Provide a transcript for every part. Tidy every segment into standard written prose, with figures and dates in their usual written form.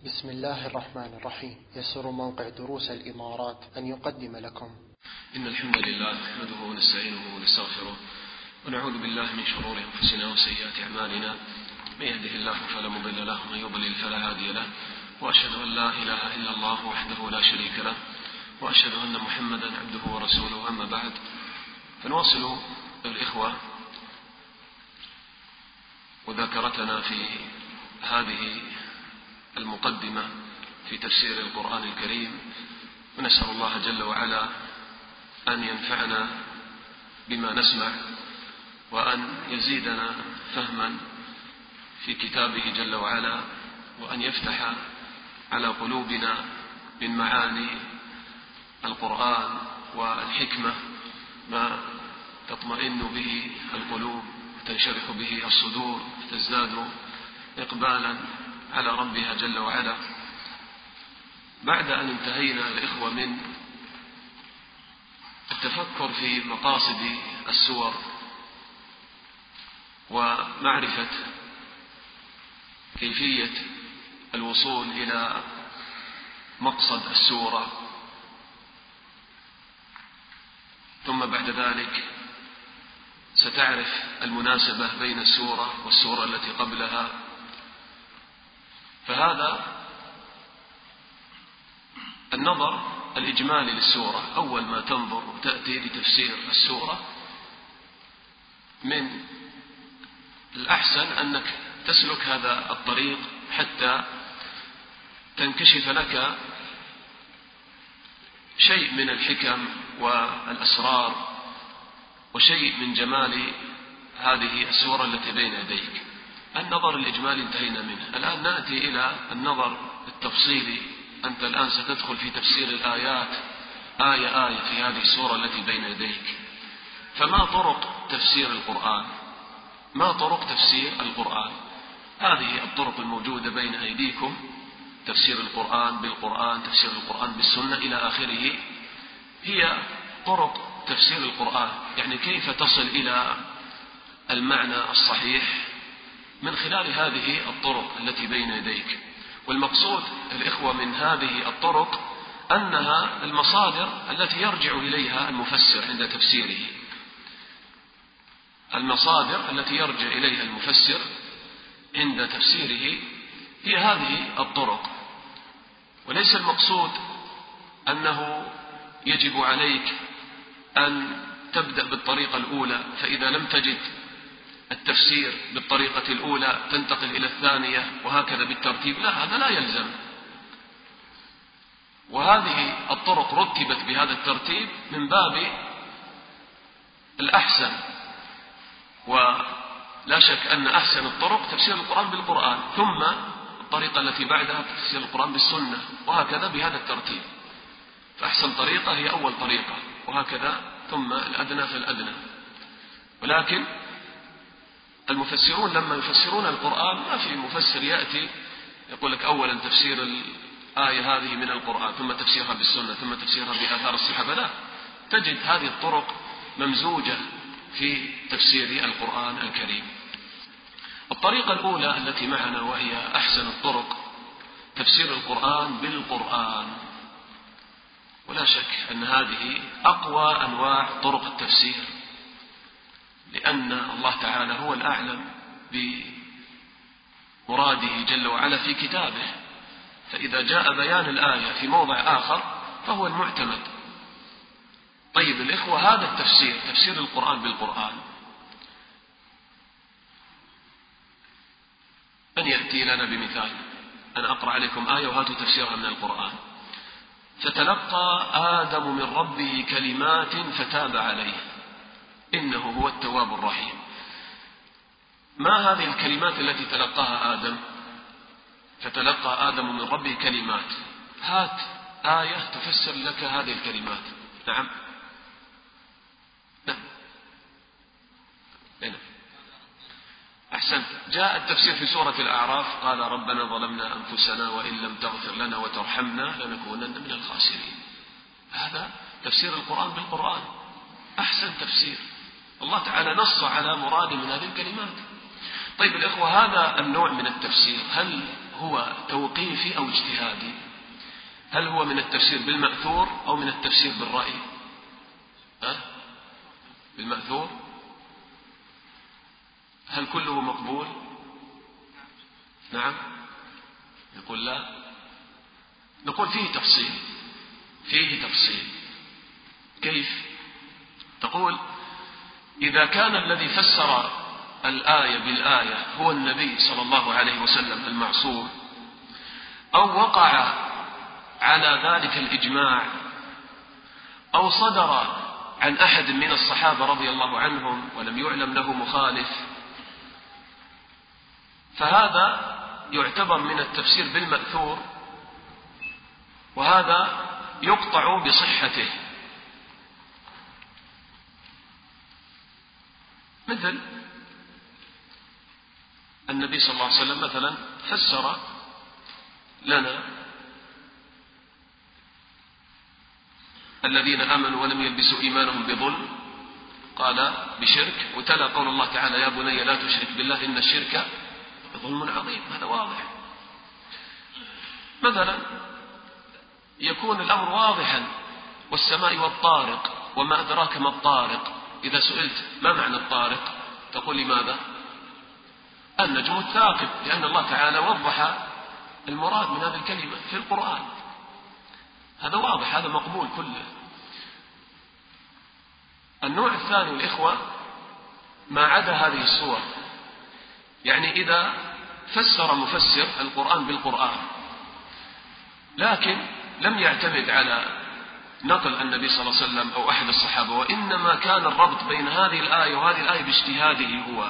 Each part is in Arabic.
بسم الله الرحمن الرحيم. يسر موقع دروس الإمارات أن يقدم لكم إن الحمد لله نحمده ونستعينه ونستغفره ونعوذ بالله من شرور أنفسنا وسيئات أعمالنا، من يهده الله فلا مضل له ومن يضلل فلا هادي له، وأشهد أن لا إله إلا الله وحده لا شريك له، وأشهد أن محمدا عبده ورسوله. أما بعد، فنواصل الإخوة وذاكرتنا في هذه المقدمة في تفسير القرآن الكريم، ونسأل الله جل وعلا أن ينفعنا بما نسمع وأن يزيدنا فهما في كتابه جل وعلا، وأن يفتح على قلوبنا من معاني القرآن والحكمة ما تطمئن به القلوب وتنشرح به الصدور، تزداد إقبالا على ربها جل وعلا. بعد أن انتهينا الإخوة من التفكر في مقاصد السور ومعرفة كيفية الوصول إلى مقصد السورة، ثم بعد ذلك ستعرف المناسبة بين السورة والسورة التي قبلها، فهذا النظر الإجمالي للسورة. أول ما تنظر وتأتي لتفسير السورة، من الأحسن أنك تسلك هذا الطريق حتى تنكشف لك شيء من الحكم والأسرار وشيء من جمال هذه السورة التي بين يديك. النظر الإجمالي انتهينا منه، الآن نأتي إلى النظر التفصيلي. أنت الآن ستدخل في تفسير الآيات آية آية في هذه السورة التي بين يديك. فما طرق تفسير القرآن؟ ما طرق تفسير القرآن؟ هذه الطرق الموجودة بين أيديكم: تفسير القرآن بالقرآن، تفسير القرآن بالسنة، إلى آخره. هي طرق تفسير القرآن، يعني كيف تصل إلى المعنى الصحيح من خلال هذه الطرق التي بين يديك. والمقصود الإخوة من هذه الطرق أنها المصادر التي يرجع إليها المفسر عند تفسيره. المصادر التي يرجع إليها المفسر عند تفسيره هي هذه الطرق. وليس المقصود أنه يجب عليك أن تبدأ بالطريقة الأولى، فإذا لم تجد التفسير بالطريقة الأولى تنتقل إلى الثانية، وهكذا بالترتيب. لا، هذا لا يلزم. وهذه الطرق رتبت بهذا الترتيب من باب الأحسن، ولا شك أن أحسن الطرق تفسير القرآن بالقرآن، ثم الطريقة التي بعدها تفسير القرآن بالسنة، وهكذا بهذا الترتيب. فأحسن طريقة هي أول طريقة، وهكذا ثم الأدنى فالأدنى. ولكن المفسرون لما يفسرون القرآن، ما في مفسر يأتي يقول لك أولا تفسير الآية هذه من القرآن، ثم تفسيرها بالسنة، ثم تفسيرها بآثار الصحابة. لا، تجد هذه الطرق ممزوجة في تفسير القرآن الكريم. الطريقة الأولى التي معنا، وهي أحسن الطرق، تفسير القرآن بالقرآن. ولا شك أن هذه أقوى أنواع طرق التفسير، لأن الله تعالى هو الأعلم بمراده جل وعلا في كتابه، فإذا جاء بيان الآية في موضع آخر فهو المعتمد. طيب الإخوة، هذا التفسير، تفسير القرآن بالقرآن، من يأتي لنا بمثال؟ أنا أقرأ عليكم آية وهاتوا تفسيرها من القرآن. فتلقى آدم من ربه كلمات فتاب عليه إنه هو التواب الرحيم. ما هذه الكلمات التي تلقاها آدم؟ فتلقى آدم من ربه كلمات. هات آية تفسر لك هذه الكلمات. نعم، نعم، نعم، أحسنت. جاء التفسير في سورة الأعراف: قال ربنا ظلمنا أنفسنا وإن لم تغفر لنا وترحمنا لنكونن من الخاسرين. هذا تفسير القرآن بالقرآن، أحسن تفسير. الله تعالى نص على مراد من هذه الكلمات. طيب الإخوة، هذا النوع من التفسير هل هو توقيفي أو اجتهادي؟ هل هو من التفسير بالمأثور أو من التفسير بالرأي؟ بالمأثور. هل كله مقبول؟ نعم. يقول لا. نقول فيه تفصيل. كيف؟ تقول إذا كان الذي فسر الآية بالآية هو النبي صلى الله عليه وسلم المعصوم، أو وقع على ذلك الإجماع، أو صدر عن أحد من الصحابة رضي الله عنهم ولم يعلم له مخالف، فهذا يعتبر من التفسير بالمأثور، وهذا يقطع بصحته. مثل النبي صلى الله عليه وسلم مثلا فسر لنا الذين آمنوا ولم يلبسوا إيمانهم بظلم، قال بشرك، وتلا قول الله تعالى يا بني لا تشرك بالله إن الشرك ظلم عظيم. هذا واضح. مثلا يكون الأمر واضحا، والسماء والطارق وما أدراك ما الطارق. إذا سئلت ما معنى الطارق تقول لماذا؟ النجم الثاقب، لأن الله تعالى وضح المراد من هذه الكلمة في القرآن. هذا واضح، هذا مقبول كله. النوع الثاني الإخوة ما عدا هذه الصور، يعني إذا فسر مفسر القرآن بالقرآن لكن لم يعتمد على نقل النبي صلى الله عليه وسلم أو أحد الصحابة، وإنما كان الربط بين هذه الآية وهذه الآية باجتهاده هو،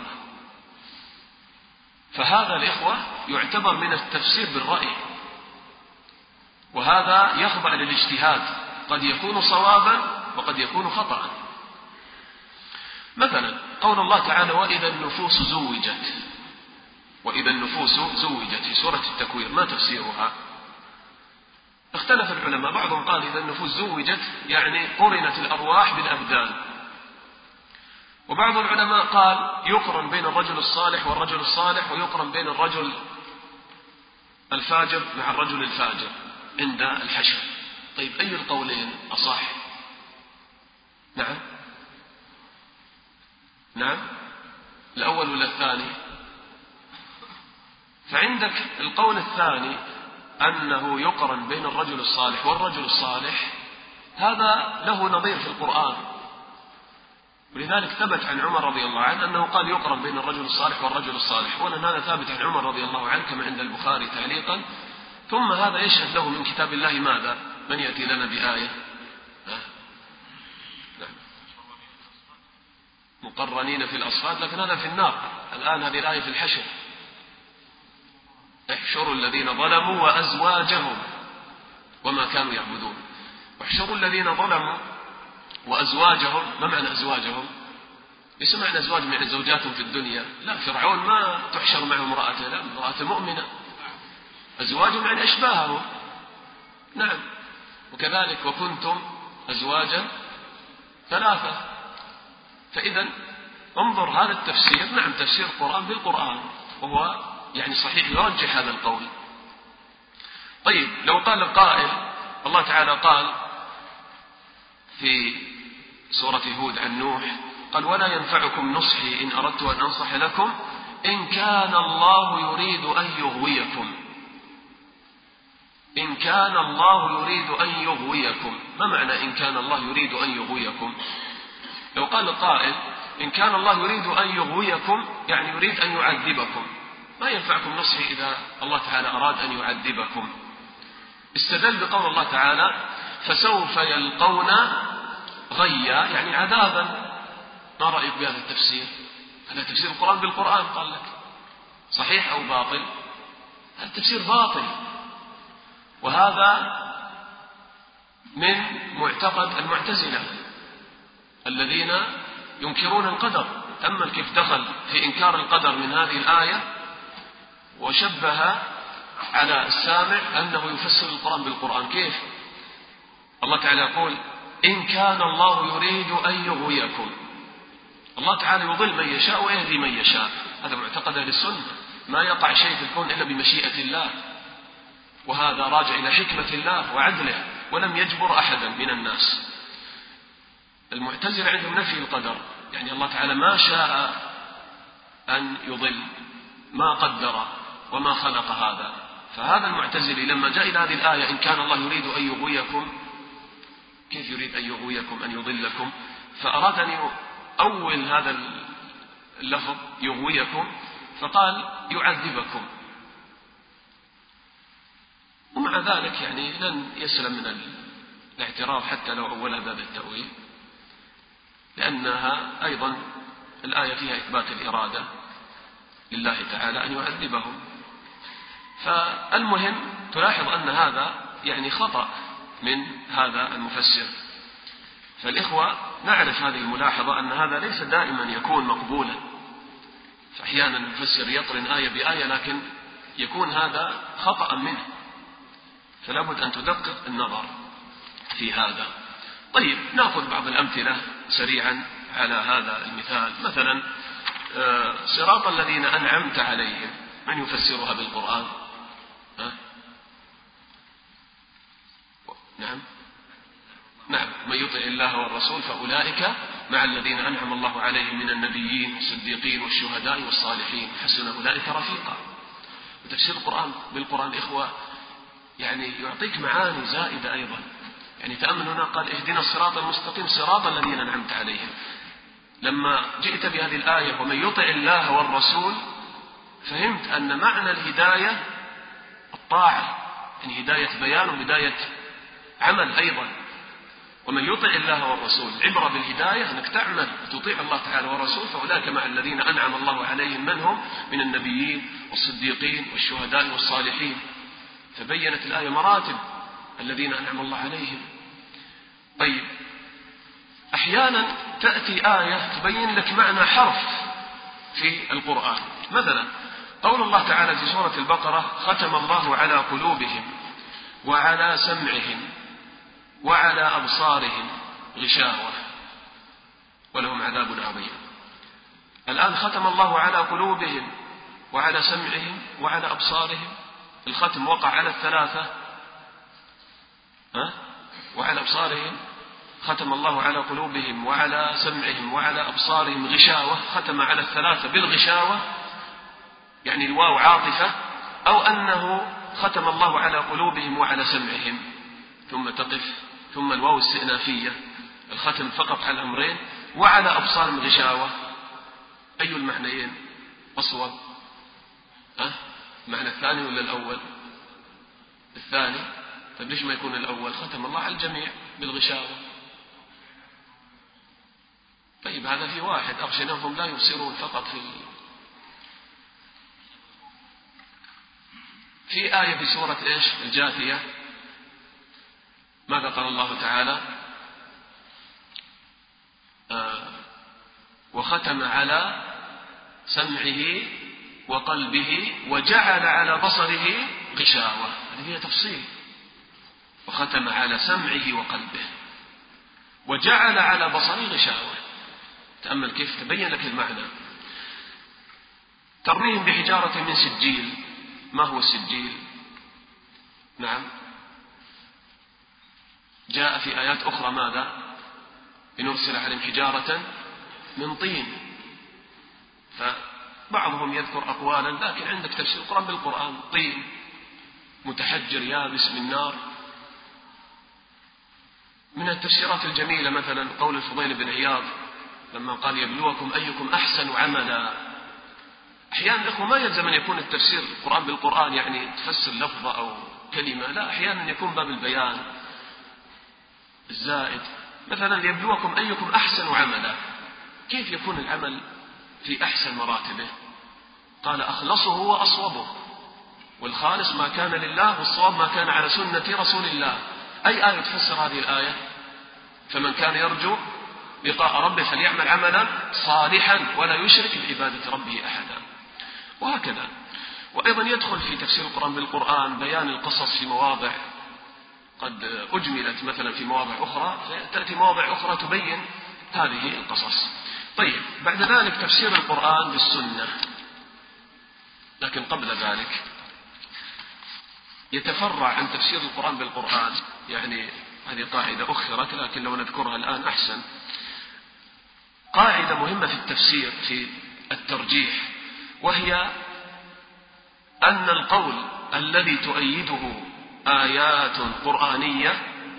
فهذا الإخوة يعتبر من التفسير بالرأي، وهذا يخضع للاجتهاد، قد يكون صوابا وقد يكون خطأ. مثلا قول الله تعالى وإذا النفوس زوجت في سورة التكوير، ما تفسيرها؟ اختلف العلماء، بعضهم قال إذا النفوس زوجت يعني قرنت الأرواح بالأبدان، وبعض العلماء قال يقرن بين الرجل الصالح والرجل الصالح، ويقرن بين الرجل الفاجر مع الرجل الفاجر عند الحشر. طيب أي القولين أصح؟ نعم الأول ولا الثاني؟ فعندك القول الثاني أنه يقرن بين الرجل الصالح والرجل الصالح، هذا له نظير في القرآن، ولذلك ثبت عن عمر رضي الله عنه أنه قال يقرن بين الرجل الصالح والرجل الصالح، ولأن هذا ثابت عن عمر رضي الله عنه كما عند البخاري تعليقا. ثم هذا يشهد له من كتاب الله ماذا؟ من يأتي لنا بآية؟ مقرنين في الأصفاد، لكن هذا في النار. الآن هذه الآية في الحشر، احشروا الذين ظلموا وأزواجهم وما كانوا يعبدون. احشروا الذين ظلموا وأزواجهم، ما معنى أزواجهم؟ ليس معنى أزواجهم يعني زوجاتهم في الدنيا، لا، فرعون ما تحشر معه امرأته، لا، امرأة مؤمنة. أزواجهم يعني أشباههم. نعم. وكذلك وكنتم أزواجا ثلاثة. فإذا انظر هذا التفسير، نعم تفسير القرآن بالقرآن، وهو يعني صحيح يرجح هذا القول. طيب لو قال القائل، الله تعالى قال في سورة هود عن نوح، قال ولا ينفعكم نصحي إن أردت أن أنصح لكم إن كان الله يريد أن يغويكم. إن كان الله يريد أن يغويكم، ما معنى إن كان الله يريد أن يغويكم؟ لو قال القائل إن كان الله يريد أن يغويكم يعني يريد أن يعذبكم، ما ينفعكم نصحي إذا الله تعالى أراد أن يعذبكم. استدل بقول الله تعالى فسوف يلقون غيا يعني عذابا. ما رأيك بهذا التفسير؟ هذا تفسير القرآن بالقرآن، قال لك صحيح أو باطل؟ هذا التفسير باطل، وهذا من معتقد المعتزلة الذين ينكرون القدر. أما كيف دخل في إنكار القدر من هذه الآية وشبه على السامع أنه يفسر القرآن بالقرآن. كيف؟ الله تعالى يقول إن كان الله يريد أن يغويكم. الله تعالى يضل من يشاء ويهدي من يشاء، هذا معتقد أهل السنة. ما يقع شيء في الكون إلا بمشيئة الله، وهذا راجع إلى حكمة الله وعدله، ولم يجبر أحدا من الناس. المعتزلة عندهم نفي القدر، يعني الله تعالى ما شاء أن يضل، ما قدر وما خلق هذا. فهذا المعتزلي لما جاء إلى هذه الآية إن كان الله يريد أن يغويكم، كيف يريد أن يغويكم أن يضلكم؟ فأراد أن يؤول هذا اللفظ يغويكم فقال يعذبكم، ومع ذلك يعني لن يسلم من الاعتراض حتى لو أولها باب التأويل، لأنها أيضا الآية فيها إثبات الإرادة لله تعالى أن يعذبهم. فالمهم تلاحظ أن هذا يعني خطأ من هذا المفسر. فالإخوة نعرف هذه الملاحظة أن هذا ليس دائما يكون مقبولا، فأحيانا المفسر يقرن آية بآية لكن يكون هذا خطأ منه، فلا بد أن تدقق النظر في هذا. طيب نأخذ بعض الأمثلة سريعا على هذا المثال. مثلا صراط الذين أنعمت عليهم، من يفسرها بالقرآن؟ نعم، من يطع الله والرسول فأولئك مع الذين أنعم الله عليهم من النبيين والصديقين والشهداء والصالحين حسن أولئك رفيقا. وتفسير القرآن بالقرآن إخوة يعني يعطيك معاني زائدة أيضا. يعني تأمل هنا قال اهدنا الصراط المستقيم صراط الذين أنعمت عليهم. لما جئت بهذه الآية ومن يطع الله والرسول فهمت أن معنى الهداية الطاعة، يعني هداية بيان وهداية عمل أيضا. ومن يطع الله والرسول، عبرة بالهداية أنك تعمل وتطيع الله تعالى والرسول، فأولئك مع الذين أنعم الله عليهم من هم؟ من النبيين والصديقين والشهداء والصالحين. فبينت الآية مراتب الذين أنعم الله عليهم. طيب أحيانا تأتي آية تبين لك معنى حرف في القرآن. مثلا قول الله تعالى في سورة البقرة ختم الله على قلوبهم وعلى سمعهم وعلى أبصارهم غشاوة ولهم عذاب عظيم. الآن ختم الله على قلوبهم وعلى سمعهم وعلى أبصارهم، الختم وقع على الثلاثة، وعلى أبصارهم ختم الله على قلوبهم وعلى سمعهم وعلى أبصارهم غشاوة، ختم على الثلاثة بالغشاوة يعني الواو عاطفة، أو أنه ختم الله على قلوبهم وعلى سمعهم ثم تقف ثم الواو استئنافية، الختم فقط على الأمرين وعلى أبصارهم غشاوة. أي المعنيين أصوب؟ معنى الثاني ولا الأول؟ الثاني. طيب ليش ما يكون الأول؟ ختم الله على الجميع بالغشاوة. طيب هذا في واحد أغشيناهم لا يبصرون فقط. في آية في سورة إيش؟ الجاثية، ماذا قال الله تعالى؟ وختم على سمعه وقلبه وجعل على بصره غشاوة. هذه فيها تفصيل. وختم على سمعه وقلبه وجعل على بصره غشاوة. تأمل كيف تبين لك المعنى. ترميهم بحجارة من سجيل. ما هو السجيل؟ نعم جاء في آيات أخرى ماذا؟ لنرسل عليهم حجارة من طين. فبعضهم يذكر أقوالا، لكن عندك تفسير القرآن بالقرآن، طين متحجر يابس من نار. من التفسيرات الجميلة مثلا قول الفضيل بن عياض لما قال يبلوكم أيكم أحسن عملا. أحيانا الأخوة ما يلزم أن يكون التفسير القرآن بالقرآن يعني تفسر لفظة أو كلمة، لا، أحيانا يكون باب البيان الزائد. مثلا ليبلوكم أيكم أحسن عملا، كيف يكون العمل في أحسن مراتبه؟ قال أخلصه وأصوبه، والخالص ما كان لله والصواب ما كان على سنة رسول الله. أي آية تفسر هذه الآية؟ فمن كان يرجو لقاء ربه فليعمل عملا صالحا ولا يشرك بعبادة ربه أحدا. وهكذا. وأيضا يدخل في تفسير القرآن بالقرآن بيان القصص في مواضع قد أجملت مثلا في مواضع أخرى، تأتي مواضع أخرى تبين هذه القصص. طيب بعد ذلك تفسير القرآن بالسنة. لكن قبل ذلك يتفرع عن تفسير القرآن بالقرآن، يعني هذه قاعدة أخرت لكن لو نذكرها الآن أحسن. قاعدة مهمة في التفسير في الترجيح، وهي أن القول الذي تؤيده آيات قرآنية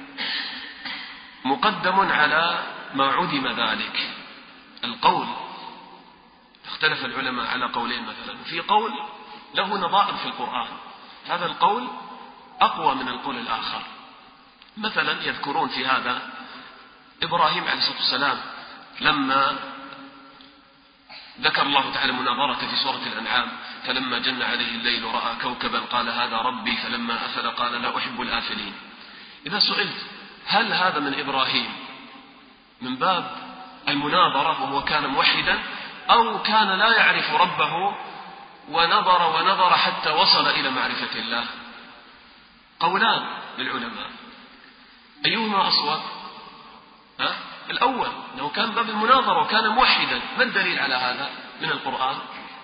مقدم على ما عدم ذلك. القول اختلف العلماء على قولين، مثلا في قول له نظائر في القرآن، هذا القول أقوى من القول الآخر. مثلا يذكرون في هذا إبراهيم عليه الصلاة والسلام لما ذكر الله تعالى مناظرته في سورة الأنعام، فلما جن عليه الليل رأى كوكبا قال هذا ربي فلما أفل قال لا أحب الآفلين. إذا سئلت هل هذا من إبراهيم من باب المناظرة وهو كان موحدا، أو كان لا يعرف ربه ونظر حتى وصل إلى معرفة الله؟ قولان للعلماء، أيهما أصوب؟ الأول أنه كان باب المناظرة وكان موحدا. ما الدليل على هذا من القرآن؟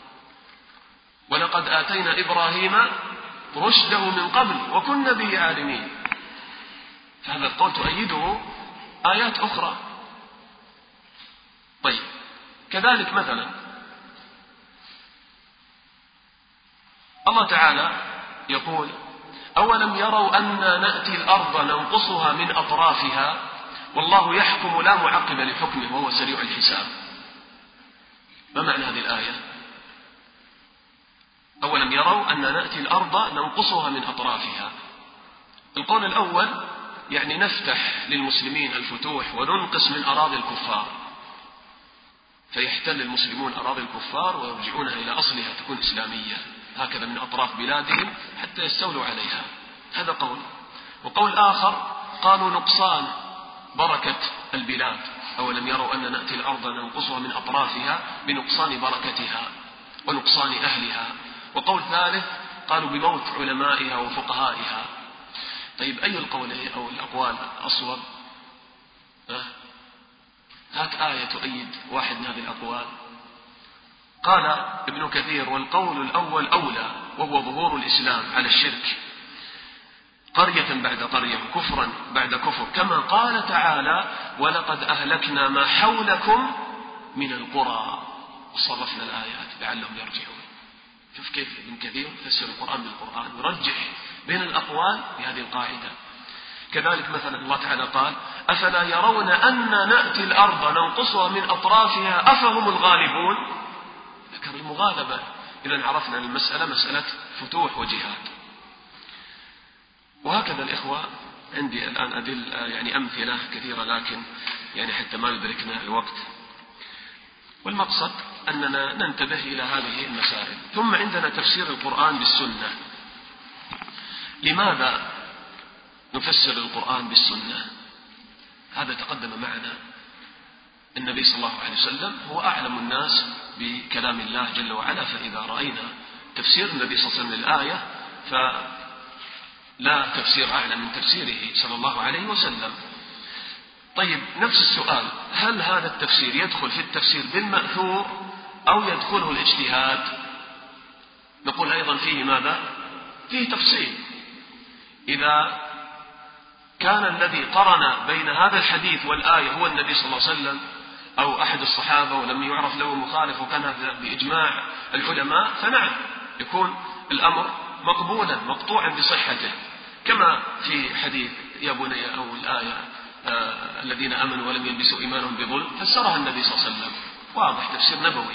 ولقد آتينا إبراهيم رشده من قبل وكنا به عالمين. فهذا القول تؤيده آيات أخرى. طيب كذلك مثلا الله تعالى يقول أولم يروا أنا نأتي الأرض ننقصها من أطرافها والله يحكم لا معقب لحكمه وهو سريع الحساب. ما معنى هذه الآية؟ أولم يروا أن نأتي الأرض ننقصها من أطرافها. القول الأول يعني نفتح للمسلمين الفتوح وننقص من أراضي الكفار، فيحتل المسلمون أراضي الكفار ويرجعونها إلى أصلها تكون إسلامية، هكذا من أطراف بلادهم حتى يستولوا عليها. هذا قول. وقول آخر قالوا نقصان بركة البلاد، أولم يروا أن نأتي الأرض ننقصها من أطرافها بنقصان بركتها ونقصان أهلها. وقول ثالث قالوا بموت علمائها وفقهائها. طيب أي القولين أو الأقوال أصوب؟ هات آية تؤيد واحد من هذه الأقوال. قال ابن كثير والقول الأول أولى، وهو ظهور الإسلام على الشرك قرية بعد قرية كفرا بعد كفر، كما قال تعالى ولقد أهلكنا ما حولكم من القرى وصرفنا الآيات لعلهم يرجعون. شوف كيف ابن كثير يفسر القرآن بالقرآن، يرجح بين الأقوال بهذه القاعدة. كذلك مثلا الله تعالى قال أفلا يرون أن نأتي الأرض ننقصها من أطرافها أفهم الغالبون. ذكر المغالبة. إذا عرفنا المسألة مسألة فتوح وجهاد. وهكذا الإخوة عندي الآن يعني أمثلة كثيرة، لكن يعني حتى ما يدركنا الوقت. والمقصد أننا ننتبه إلى هذه المسائل. ثم عندنا تفسير القرآن بالسنة. لماذا نفسر القرآن بالسنة؟ هذا تقدم معنا. النبي صلى الله عليه وسلم هو أعلم الناس بكلام الله جل وعلا، فإذا رأينا تفسير النبي صلى الله عليه وسلم للآية فلا تفسير أعلى من تفسيره صلى الله عليه وسلم. طيب نفس السؤال، هل هذا التفسير يدخل في التفسير بالمأثور أو يدخله الاجتهاد؟ نقول أيضا فيه ماذا؟ فيه تفصيل. إذا كان الذي قرن بين هذا الحديث والآية هو النبي صلى الله عليه وسلم أو أحد الصحابة ولم يعرف له مخالف وكان هذا بإجماع العلماء، فنعم يكون الأمر مقبولا مقطوعا بصحته، كما في حديث يا بني أو الآية الذين آمنوا ولم يلبسوا إيمانهم بظلم، فسرها النبي صلى الله عليه وسلم، واضح تفسير نبوي.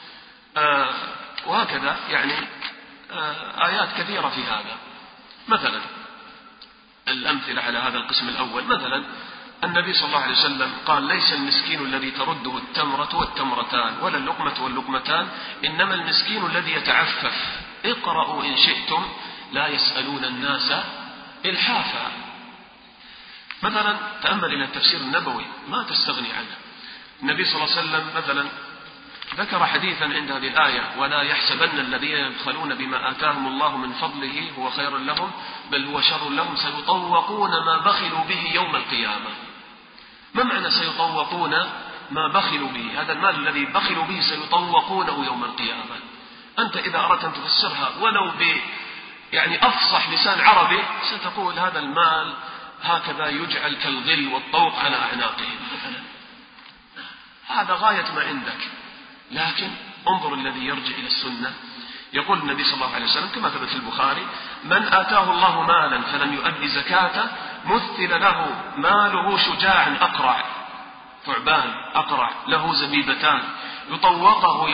وهكذا يعني آيات كثيرة في هذا. مثلا الأمثلة على هذا القسم الأول، مثلا النبي صلى الله عليه وسلم قال ليس المسكين الذي ترده التمرة والتمرتان ولا اللقمة واللقمتان، إنما المسكين الذي يتعفف. اقرأوا إن شئتم لا يسألون الناس إلحافا. مثلا تأمل إلى التفسير النبوي ما تستغني عنه. النبي صلى الله عليه وسلم مثلا ذكر حديثا عند هذه الآية ولا يحسبن الذين يبخلون بما آتاهم الله من فضله هو خير لهم بل هو شر لهم سيطوقون ما بخلوا به يوم القيامة. ما معنى سيطوقون ما بخلوا به؟ هذا المال الذي بخلوا به سيطوقونه يوم القيامة. أنت إذا أردت أن تفسرها ولو يعني أفصح لسان عربي ستقول هذا المال هكذا يجعل كالظل والطوق على أعناقهم مثلا، هذا غاية ما عندك. لكن انظر الذي يرجع إلى السنة. يقول النبي صلى الله عليه وسلم كما ثبت في البخاري: من آتاه الله مالا فلم يؤدي زكاته مثل له ماله شجاع أقرع، ثعبان أقرع له زبيبتان يطوقه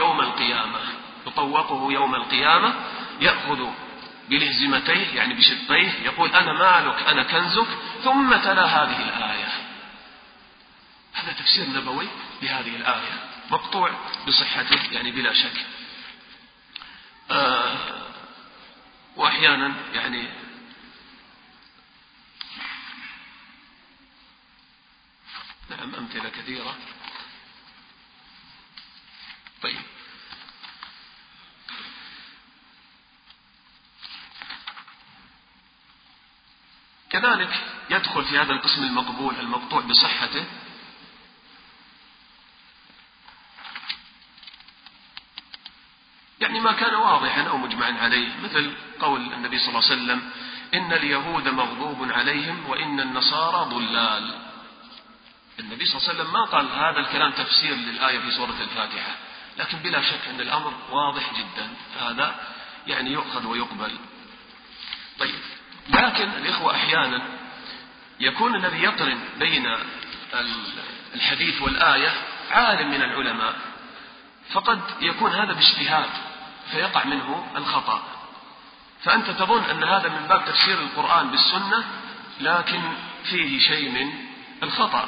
يوم القيامة يأخذ بلهزمتيه يعني بشطيه، يقول أنا مالك أنا كنزك، ثم تلا هذه الآية. هذا تفسير نبوي لهذه الآية مقطوع بصحته يعني بلا شك. وأحيانا يعني نعم أمثلة كثيرة. طيب، كذلك يدخل في هذا القسم المقبول المقطوع بصحته يعني ما كان واضحا أو مجمعا عليه، مثل قول النبي صلى الله عليه وسلم: إن اليهود مغضوب عليهم وإن النصارى ضلال. النبي صلى الله عليه وسلم ما قال هذا الكلام تفسير للآية في سورة الفاتحة، لكن بلا شك أن الأمر واضح جدا، هذا يعني يؤخذ ويقبل. طيب، لكن الإخوة أحيانا يكون الذي يقرن بين الحديث والآية عالم من العلماء، فقد يكون هذا باجتهاد فيقع منه الخطأ، فأنت تظن أن هذا من باب تفسير القرآن بالسنة، لكن فيه شيء من الخطأ.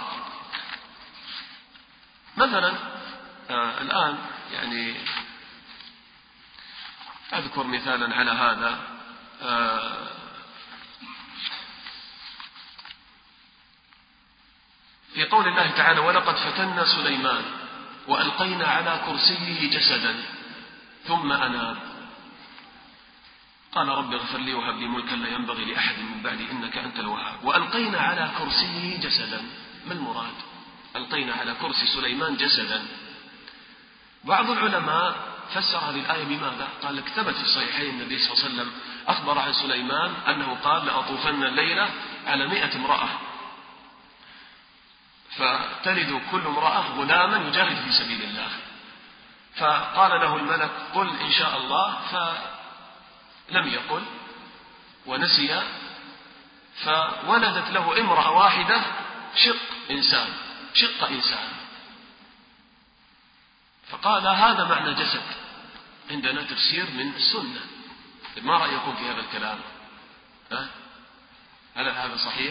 مثلا الآن يعني أذكر مثالا على هذا. في قول الله تعالى: ولقد فتنا سليمان وألقينا على كرسيه جسدا ثم أناب قال رب اغفر لي وهب لي ملكا لا ينبغي لأحد من بعدي إنك أنت الوهاب. وألقينا على كرسيه جسدا، ما المراد؟ ألقينا على كرسي سليمان جسدا. بعض العلماء فسر هذه الآية بماذا؟ قال لك ثبت في الصحيحين النبي صلى الله عليه وسلم أخبر عن سليمان أنه قال: لأطوفن الليلة على 100 امرأة فتلد كل امرأة غلاما يجاهد في سبيل الله. فقال له الملك: قل إن شاء الله، فلم يقل ونسي، فولدت له امرأة واحدة شق إنسان. فقال: هذا معنى جسد، عندنا تفسير من السنة. ما رأيكم في هذا الكلام؟ هل هذا صحيح؟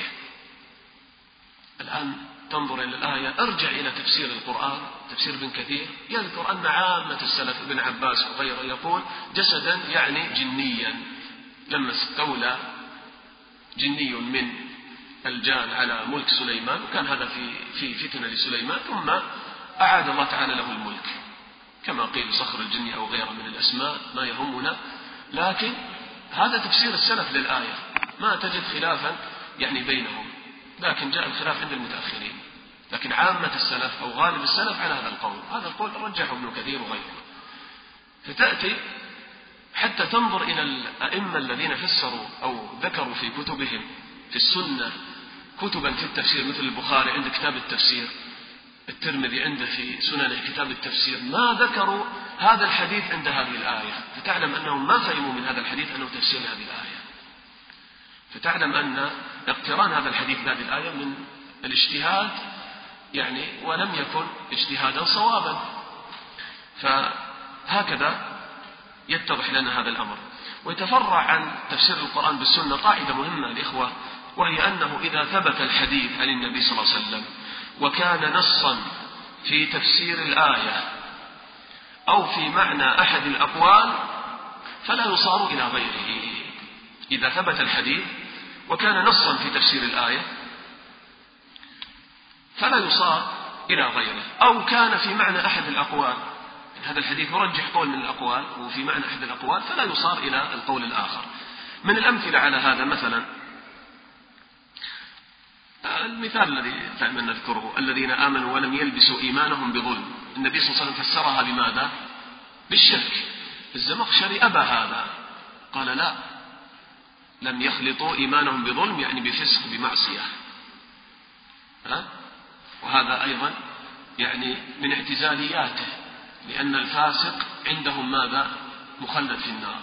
الآن تنظر إلى الآية، ارجع إلى تفسير القرآن، تفسير ابن كثير يذكر أن عامة السلف ابن عباس وغيره يقول جسدا يعني جنيا، لما استولى جني من الجان على ملك سليمان، وكان هذا في فتنة لسليمان، ثم أعاد الله تعالى له الملك كما قيل صخر الجن أو غيره من الأسماء، ما يهمنا. لكن هذا تفسير السلف للآية، ما تجد خلافا يعني بينهم، لكن جاء الخلاف عند المتأخرين، لكن عامة السلف أو غالب السلف على هذا القول. هذا القول رجحه ابن كثير وغيره. فتأتي حتى تنظر إلى الأئمة الذين فسروا أو ذكروا في كتبهم في السنة كتبا في التفسير، مثل البخاري عنده كتاب التفسير، الترمذي عنده في سننه كتاب التفسير، ما ذكروا هذا الحديث عند هذه الآية، فتعلم أنهم ما فهموا من هذا الحديث أنه تفسير هذه الآية، فتعلم أن اقتران هذا الحديث بهذه الآية من الاجتهاد يعني، ولم يكن اجتهادا صوابا. فهكذا يتضح لنا هذا الأمر. ويتفرع عن تفسير القرآن بالسنة قاعدة مهمة الإخوة، وهي أنه إذا ثبت الحديث عن النبي صلى الله عليه وسلم وكان نصا في تفسير الآية أو في معنى أحد الأقوال فلا يصار إلى غيره. إذا ثبت الحديث وكان نصا في تفسير الآية فلا يصار إلى غيره، أو كان في معنى أحد الأقوال، هذا الحديث يرجح قول من الأقوال وفي معنى أحد الأقوال، فلا يصار إلى القول الآخر. من الأمثلة على هذا مثلا المثال الذي دائما نذكره: الذين آمنوا ولم يلبسوا إيمانهم بظلم. النبي صلى الله عليه وسلم فسرها بماذا؟ بالشرك. الزمخشري أبى هذا، قال لا، لم يخلطوا إيمانهم بظلم، يعني بفسق بمعصية. وهذا أيضا يعني من اعتزالياته، لأن الفاسق عندهم ماذا؟ مخلد في النار.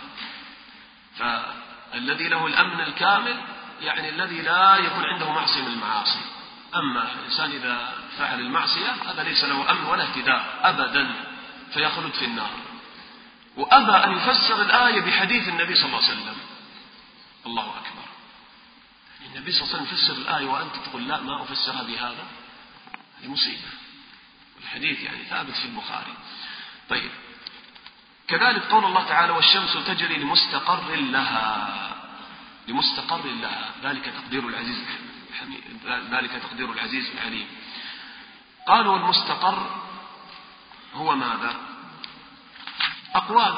فالذي له الأمن الكامل يعني الذي لا يكون عنده معصية من المعاصي. أما الإنسان إذا فعل المعصية هذا ليس له أمن ولا اهتداء أبدا، فيخلد في النار. وأبى أن يفسر الآية بحديث النبي صلى الله عليه وسلم. الله أكبر، النبي صلى الله عليه وسلم يفسر الآية وأنت تقول لا ما أفسرها بهذا، هذه مصيبة. والحديث يعني ثابت في البخاري. طيب، كذلك قول الله تعالى والشمس تجري لمستقر لها، لمستقر لها، ذلك تقدير العزيز ذلك تقدير العزيز العليم. قالوا المستقر هو ماذا؟ أقوال.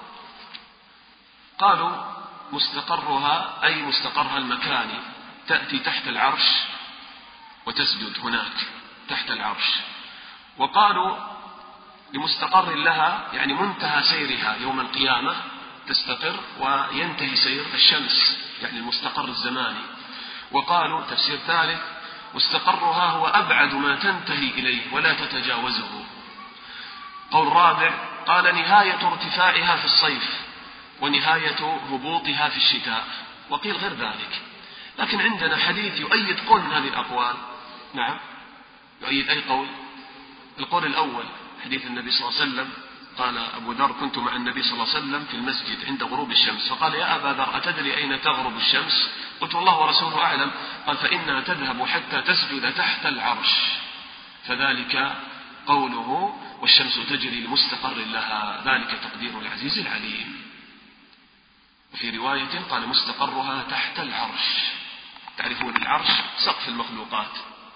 قالوا مستقرها أي مستقرها المكاني، تأتي تحت العرش وتسجد هناك تحت العرش. وقالوا لمستقر لها يعني منتهى سيرها يوم القيامة، تستقر وينتهي سير الشمس، يعني المستقر الزماني. وقالوا تفسير ثالث مستقرها هو أبعد ما تنتهي إليه ولا تتجاوزه. قول رابع قال نهاية ارتفاعها في الصيف ونهاية هبوطها في الشتاء. وقيل غير ذلك، لكن عندنا حديث يؤيد قول من هذه الأقوال. نعم، يؤيد أي قول؟ القول الأول حديث النبي صلى الله عليه وسلم، قال أبو ذر كنت مع النبي صلى الله عليه وسلم في المسجد عند غروب الشمس، فقال يا أبا ذر أتدري أين تغرب الشمس؟ قلت والله ورسوله أعلم. قال فإنها تذهب حتى تسجد تحت العرش، فذلك قوله والشمس تجري لمستقر لها، ذلك تقدير العزيز العليم. وفي رواية قال مستقرها تحت العرش. تعرفون العرش سقف المخلوقات،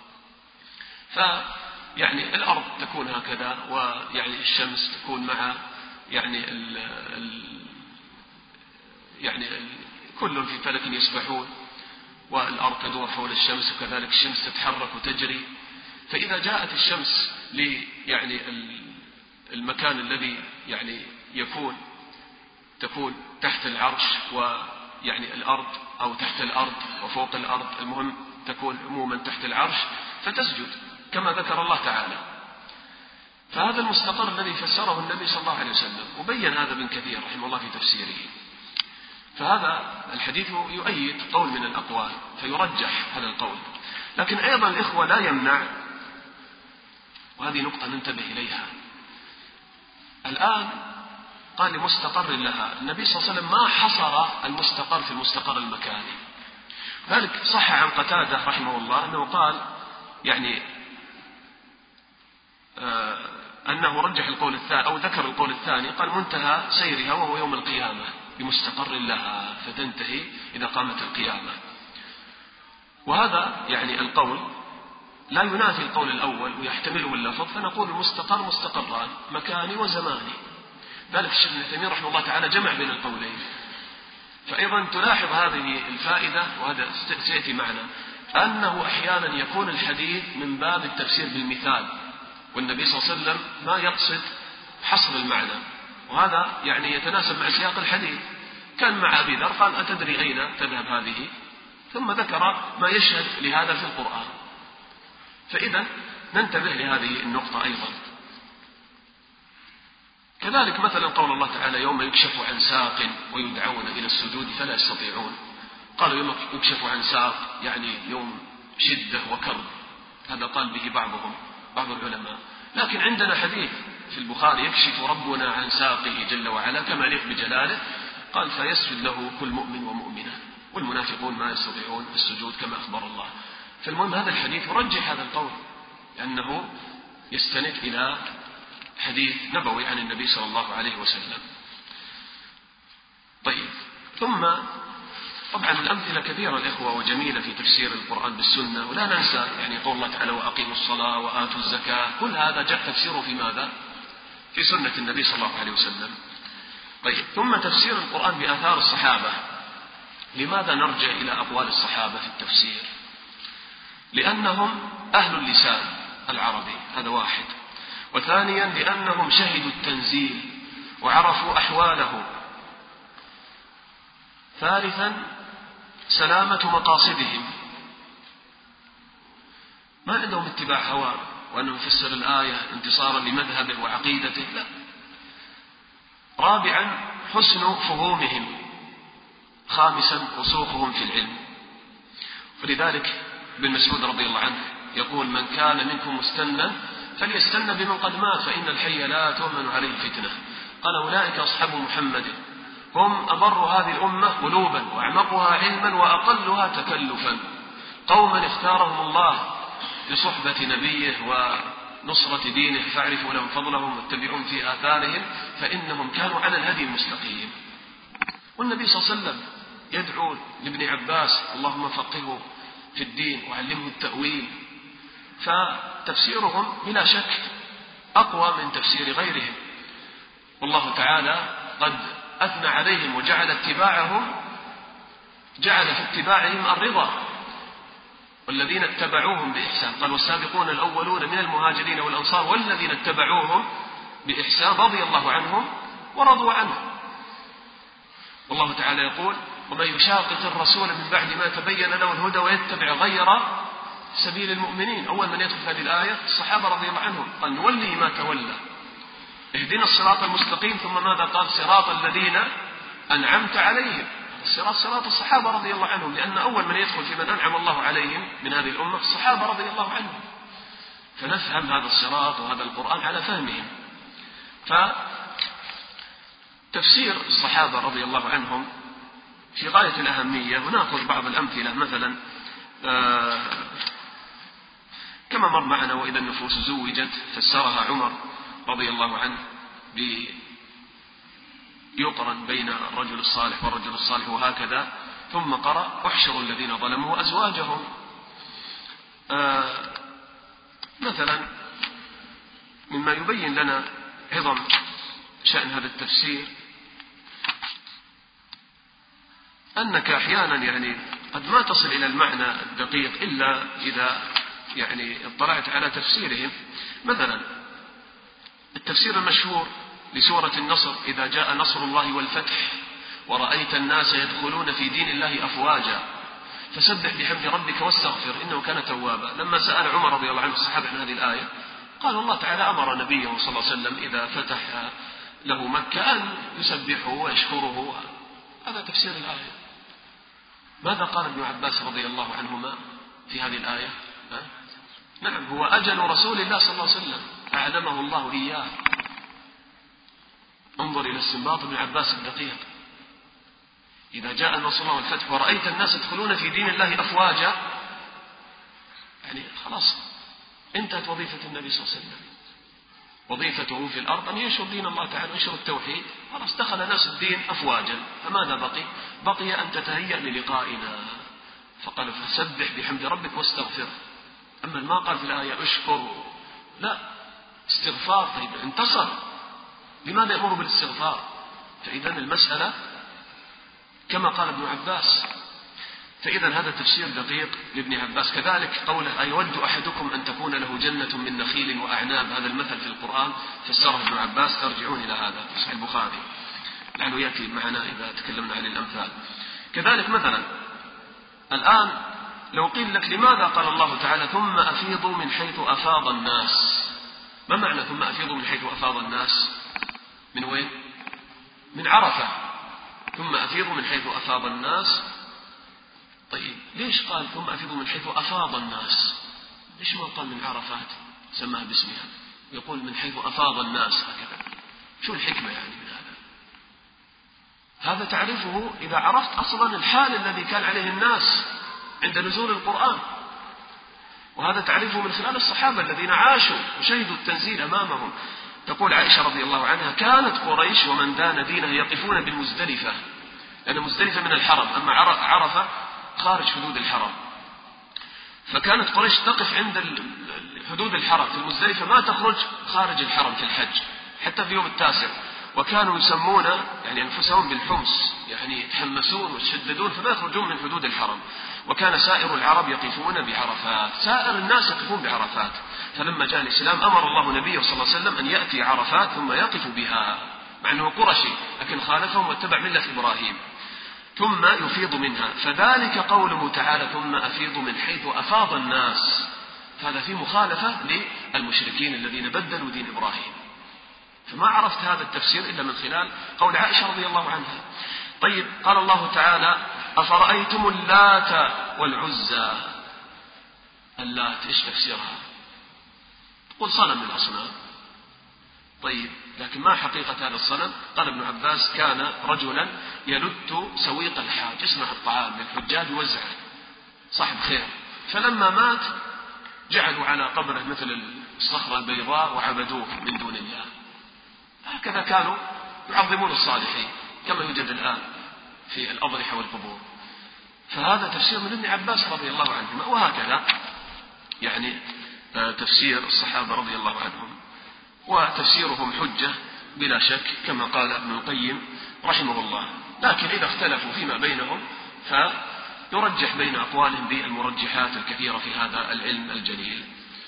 فيعني الأرض تكون هكذا، ويعني الشمس تكون مع يعني كل في فلك يسبحون، والأرض تدور حول الشمس، وكذلك الشمس تتحرك وتجري. فإذا جاءت الشمس يعني المكان الذي يعني تكون تحت العرش، ويعني الأرض أو تحت الأرض وفوق الأرض، المهم تكون عموما تحت العرش، فتسجد كما ذكر الله تعالى. فهذا المستقر الذي فسره النبي صلى الله عليه وسلم، وبين هذا ابن كثير رحمه الله في تفسيره. فهذا الحديث يؤيد قول من الأقوال، فيرجح هذا القول. لكن أيضا الإخوة لا يمنع، وهذه نقطة ننتبه إليها الآن، قال لمستقر لها، النبي صلى الله عليه وسلم ما حصر المستقر في المستقر المكاني. ذلك صح عن قتادة رحمه الله أنه قال يعني أنه رجح القول الثاني أو ذكر القول الثاني، قال منتهى سيرها وهو يوم القيامة بمستقر لها، فتنتهي إذا قامت القيامة. وهذا يعني القول لا ينافي القول الأول ويحتمله اللفظ، فنقول المستقر مستقران مكاني وزماني. ذلك الشيخ ابن تيمية رحمه الله تعالى جمع بين القولين. فأيضا تلاحظ هذه الفائدة، وهذا سيأتي معنا، أنه أحيانا يكون الحديث من باب التفسير بالمثال، والنبي صلى الله عليه وسلم ما يقصد حصر المعنى، وهذا يعني يتناسب مع سياق الحديث. كان مع أبي ذر قال أتدري أين تذهب هذه، ثم ذكر ما يشهد لهذا في القرآن. فإذا ننتبه لهذه النقطة أيضا. كذلك مثلا قول الله تعالى يوم يكشف عن ساق ويدعون إلى السجود فلا يستطيعون. قالوا يوم يكشف عن ساق يعني يوم شدة وكرب، هذا قال به بعض العلماء. لكن عندنا حديث في البخاري يكشف ربنا عن ساقه جل وعلا كما يليق بجلاله، قال فيسجد له كل مؤمن ومؤمنة، والمنافقون ما يستطيعون السجود كما أخبر الله. فالمهم هذا الحديث يرجح هذا القول، لأنه يستند إلى حديث نبوي عن النبي صلى الله عليه وسلم. طيب، ثم طبعا الأمثلة كثيرة الإخوة وجميلة في تفسير القرآن بالسنة، ولا ننسى يعني قول الله تعالى وأقيموا الصلاة وآتوا الزكاة، كل هذا جاء تفسيره في ماذا؟ في سنة النبي صلى الله عليه وسلم. طيب، ثم تفسير القرآن بآثار الصحابة. لماذا نرجع إلى أقوال الصحابة في التفسير؟ لأنهم أهل اللسان العربي، هذا واحد. وثانيا لأنهم شهدوا التنزيل وعرفوا أحواله. ثالثا سلامة مقاصدهم، ما عندهم اتباع هوى وأنه يفسر الآية انتصارا لمذهبه وعقيدته، لا. رابعا حسن فهومهم. خامسا رسوخهم في العلم. ولذلك ابن مسعود رضي الله عنه يقول: من كان منكم مستنا فليستن بمن قد مات فإن الحي لا تؤمن عليه فتنة. قال: أولئك أصحاب محمد، هم أبر هذه الأمة قلوبا وأعمقها علما وأقلها تكلفا، قوما اختارهم الله لصحبة نبيه ونصرة دينه فاعرفوا لهم فضلهم واتبعون في آثارهم فإنهم كانوا على الهدي المستقيم. والنبي صلى الله عليه وسلم يدعو لابن عباس: اللهم فقهه في الدين وعلمه التأويل. فتفسيرهم بلا شك أقوى من تفسير غيرهم، والله تعالى قد أثنى عليهم وجعل في اتباعهم الرضا. والذين اتبعوهم بإحسان، قال: والسابقون الأولون من المهاجرين والأنصار والذين اتبعوهم بإحسان رضي الله عنهم ورضوا عنه. والله تعالى يقول: ومن يشاقق الرسول من بعد ما تبين له الهدى ويتبع غير سبيل المؤمنين. أول من يدخل في هذه الآية الصحابة رضي الله عنهم، قال: نولي ما تولى، اهدنا الصراط المستقيم. ثم ماذا قال؟ صراط الذين أنعمت عليهم. صراط الصحابة رضي الله عنهم، لأن أول من يدخل في من أنعم الله عليهم من هذه الأمة الصحابة رضي الله عنهم. فنفهم هذا الصراط وهذا القرآن على فهمهم. فتفسير الصحابة رضي الله عنهم في غاية الأهمية. ونأخذ بعض الأمثلة، مثلا كما مر معنا: وإذا النفوس زوجت، فسرها عمر رضي الله عنه يقرن بين الرجل الصالح والرجل الصالح وهكذا. ثم قرأ: احشروا الذين ظلموا وأزواجهم. مثلا مما يبين لنا عظم شأن هذا التفسير أنك أحيانا قد ما تصل إلى المعنى الدقيق إلا إذا اطلعت على تفسيرهم. مثلا التفسير المشهور لسورة النصر: إذا جاء نصر الله والفتح ورأيت الناس يدخلون في دين الله أفواجا فسبح بحمد ربك واستغفر إنه كان توابا. لما سأل عمر رضي الله عنه الصحابة عن هذه الآية، قال: الله تعالى أمر نبيه صلى الله عليه وسلم إذا فتح له مكة أن يسبحه ويشكره. هذا تفسير الآية. ماذا قال ابن عباس رضي الله عنهما في هذه الآية؟ نعم، هو أجل رسول الله صلى الله عليه وسلم أعلمه الله إياه. انظر إلى استنباط ابن عباس الدقيق: إذا جاء نصر الله والفتح ورأيت الناس يدخلون في دين الله أفواجا، خلاص انتهت وظيفة النبي صلى الله عليه وسلم. وظيفته في الأرض أن ينشر دين الله تعالى وينشر التوحيد. خلاص دخل ناس الدين أفواجا، فماذا بقي أن تتهيأ للقائنا. فقال: فسبح بحمد ربك واستغفره. أما ما قال في الآية اشكر، لا، استغفار. طيب انتصر، لماذا يأمر بالاستغفار؟ فإذا المسألة كما قال ابن عباس. فإذا هذا تفسير دقيق لابن عباس. كذلك قوله: أيود أحدكم أن تكون له جنة من نخيل وأعناب، هذا المثل في القرآن فسره ابن عباس. ترجعون إلى هذا في صحيح البخاري، لعله يأتي معنا إذا تكلمنا عن الأمثال. كذلك مثلا الآن لو قيل لك: لماذا قال الله تعالى ثم أفيضوا من حيث أفاض الناس؟ ما معنى ثم أفيضوا من حيث أفاض الناس؟ من وين؟ من عرفة. ثم أفيضوا من حيث أفاض الناس. طيب ليش قال ثم أفيضوا من حيث أفاض الناس؟ ليش ما قال من عرفات سماها باسمها؟ يقول من حيث أفاض الناس هكذا. شو الحكمة من هذا؟ هذا تعرفه إذا عرفت أصلا الحال الذي كان عليه الناس عند نزول القرآن. وهذا تعرفه من خلال الصحابة الذين عاشوا وشهدوا التنزيل أمامهم. تقول عائشة رضي الله عنها: كانت قريش ومن دان دينه يقفون بالمزدلفة، لأن مزدلفة من الحرم، أما عرفة خارج حدود الحرم. فكانت قريش تقف عند حدود الحرم في المزدلفة، ما تخرج خارج الحرم في الحج حتى في يوم التاسع. وكانوا يسمون أنفسهم بالحمص، يتحمسون ويتشددون فما يخرجون من حدود الحرم. وكان سائر العرب يقفون بعرفات، سائر الناس يقفون بعرفات. فلما جاء الإسلام أمر الله نبيه صلى الله عليه وسلم أن يأتي عرفات ثم يقف بها. مع أنه قرشي لكن خالفهم واتبع ملة إبراهيم، ثم يفيض منها. فذلك قوله تعالى ثم أفيض من حيث أفاض الناس، هذا في مخالفة للمشركين الذين بدلوا دين إبراهيم. فما عرفت هذا التفسير إلا من خلال قول عائشة رضي الله عنها. طيب، قال الله تعالى أفرأيتم اللات والعزى. اللات إيش تفسيرها؟ تقول صنم من الأصنام. طيب، لكن ما حقيقة هذا الصنم؟ قال ابن عباس كان رجلا يلت سويق الحاج، يصنع الطعام للحجاج يوزعه، صاحب خير. فلما مات جعلوا على قبره مثل الصخرة البيضاء وعبدوه من دون الله. هكذا كانوا يعظمون الصالحين كما يوجد الآن في الأضرحة والقبور. فهذا تفسير من ابن عباس رضي الله عنهما، وهكذا يعني تفسير الصحابة رضي الله عنهم، وتفسيرهم حجة بلا شك كما قال ابن القيم رحمه الله. لكن إذا اختلفوا فيما بينهم فيرجح بين أقوالهم بالمرجحات الكثيرة في هذا العلم الجليل.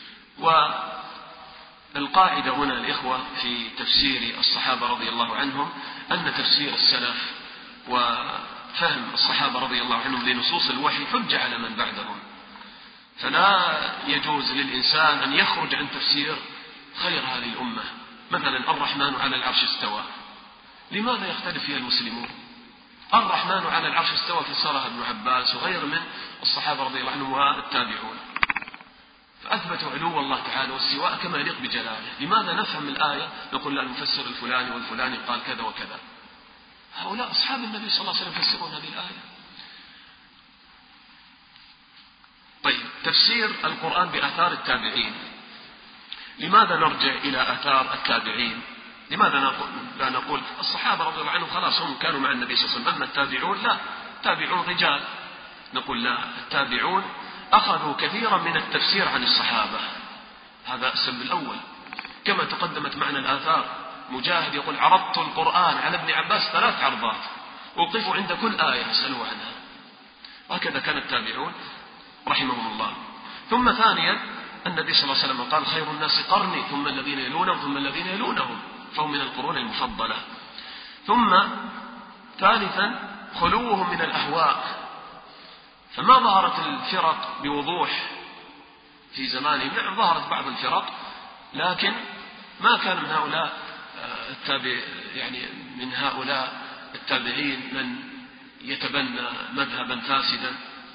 والقاعدة هنا الإخوة في تفسير الصحابة رضي الله عنهم أن تفسير السلف وفهم الصحابة رضي الله عنهم لنصوص الوحي حجة على من بعدهم، فلا يجوز للإنسان أن يخرج عن تفسير خير هذه الأمة. مثلا الرحمن على العرش استوى، لماذا يختلف فيها المسلمون؟ الرحمن على العرش استوى فسرها ابن عباس وغير من الصحابة رضي الله عنهم والتابعون، فأثبتوا علو الله تعالى والسواء كما يليق بجلاله. لماذا نفهم الآية نقول لا المفسر الفلاني والفلاني قال كذا وكذا؟ هؤلاء أصحاب النبي صلى الله عليه وسلم يفسرون هذه الآية. طيب، تفسير القرآن بآثار التابعين. لماذا نرجع إلى آثار التابعين؟ لماذا لا نقول الصحابة رضي الله عنهم خلاص هم كانوا مع النبي صلى الله عليه وسلم، أما التابعون لا، التابعون رجال. نقول لا، التابعون أخذوا كثيرا من التفسير عن الصحابة، هذا السبب الأول. كما تقدمت معنا الآثار، مجاهد يقول عرضت القرآن على ابن عباس 3 عرضات، وقفوا عند كل آية اسألوا عنها. وهكذا كان التابعون رحمهم الله. ثم ثانيا النبي صلى الله عليه وسلم قال خير الناس قرني ثم الذين يلونهم ثم الذين يلونهم، فهم من القرون المفضلة. ثم ثالثا خلوهم من الأهواء، فما ظهرت الفرق بوضوح في زمانهم. نعم ظهرت بعض الفرق، لكن ما كان من هؤلاء يعني من هؤلاء التابعين من يتبنى مذهبا فاسدا،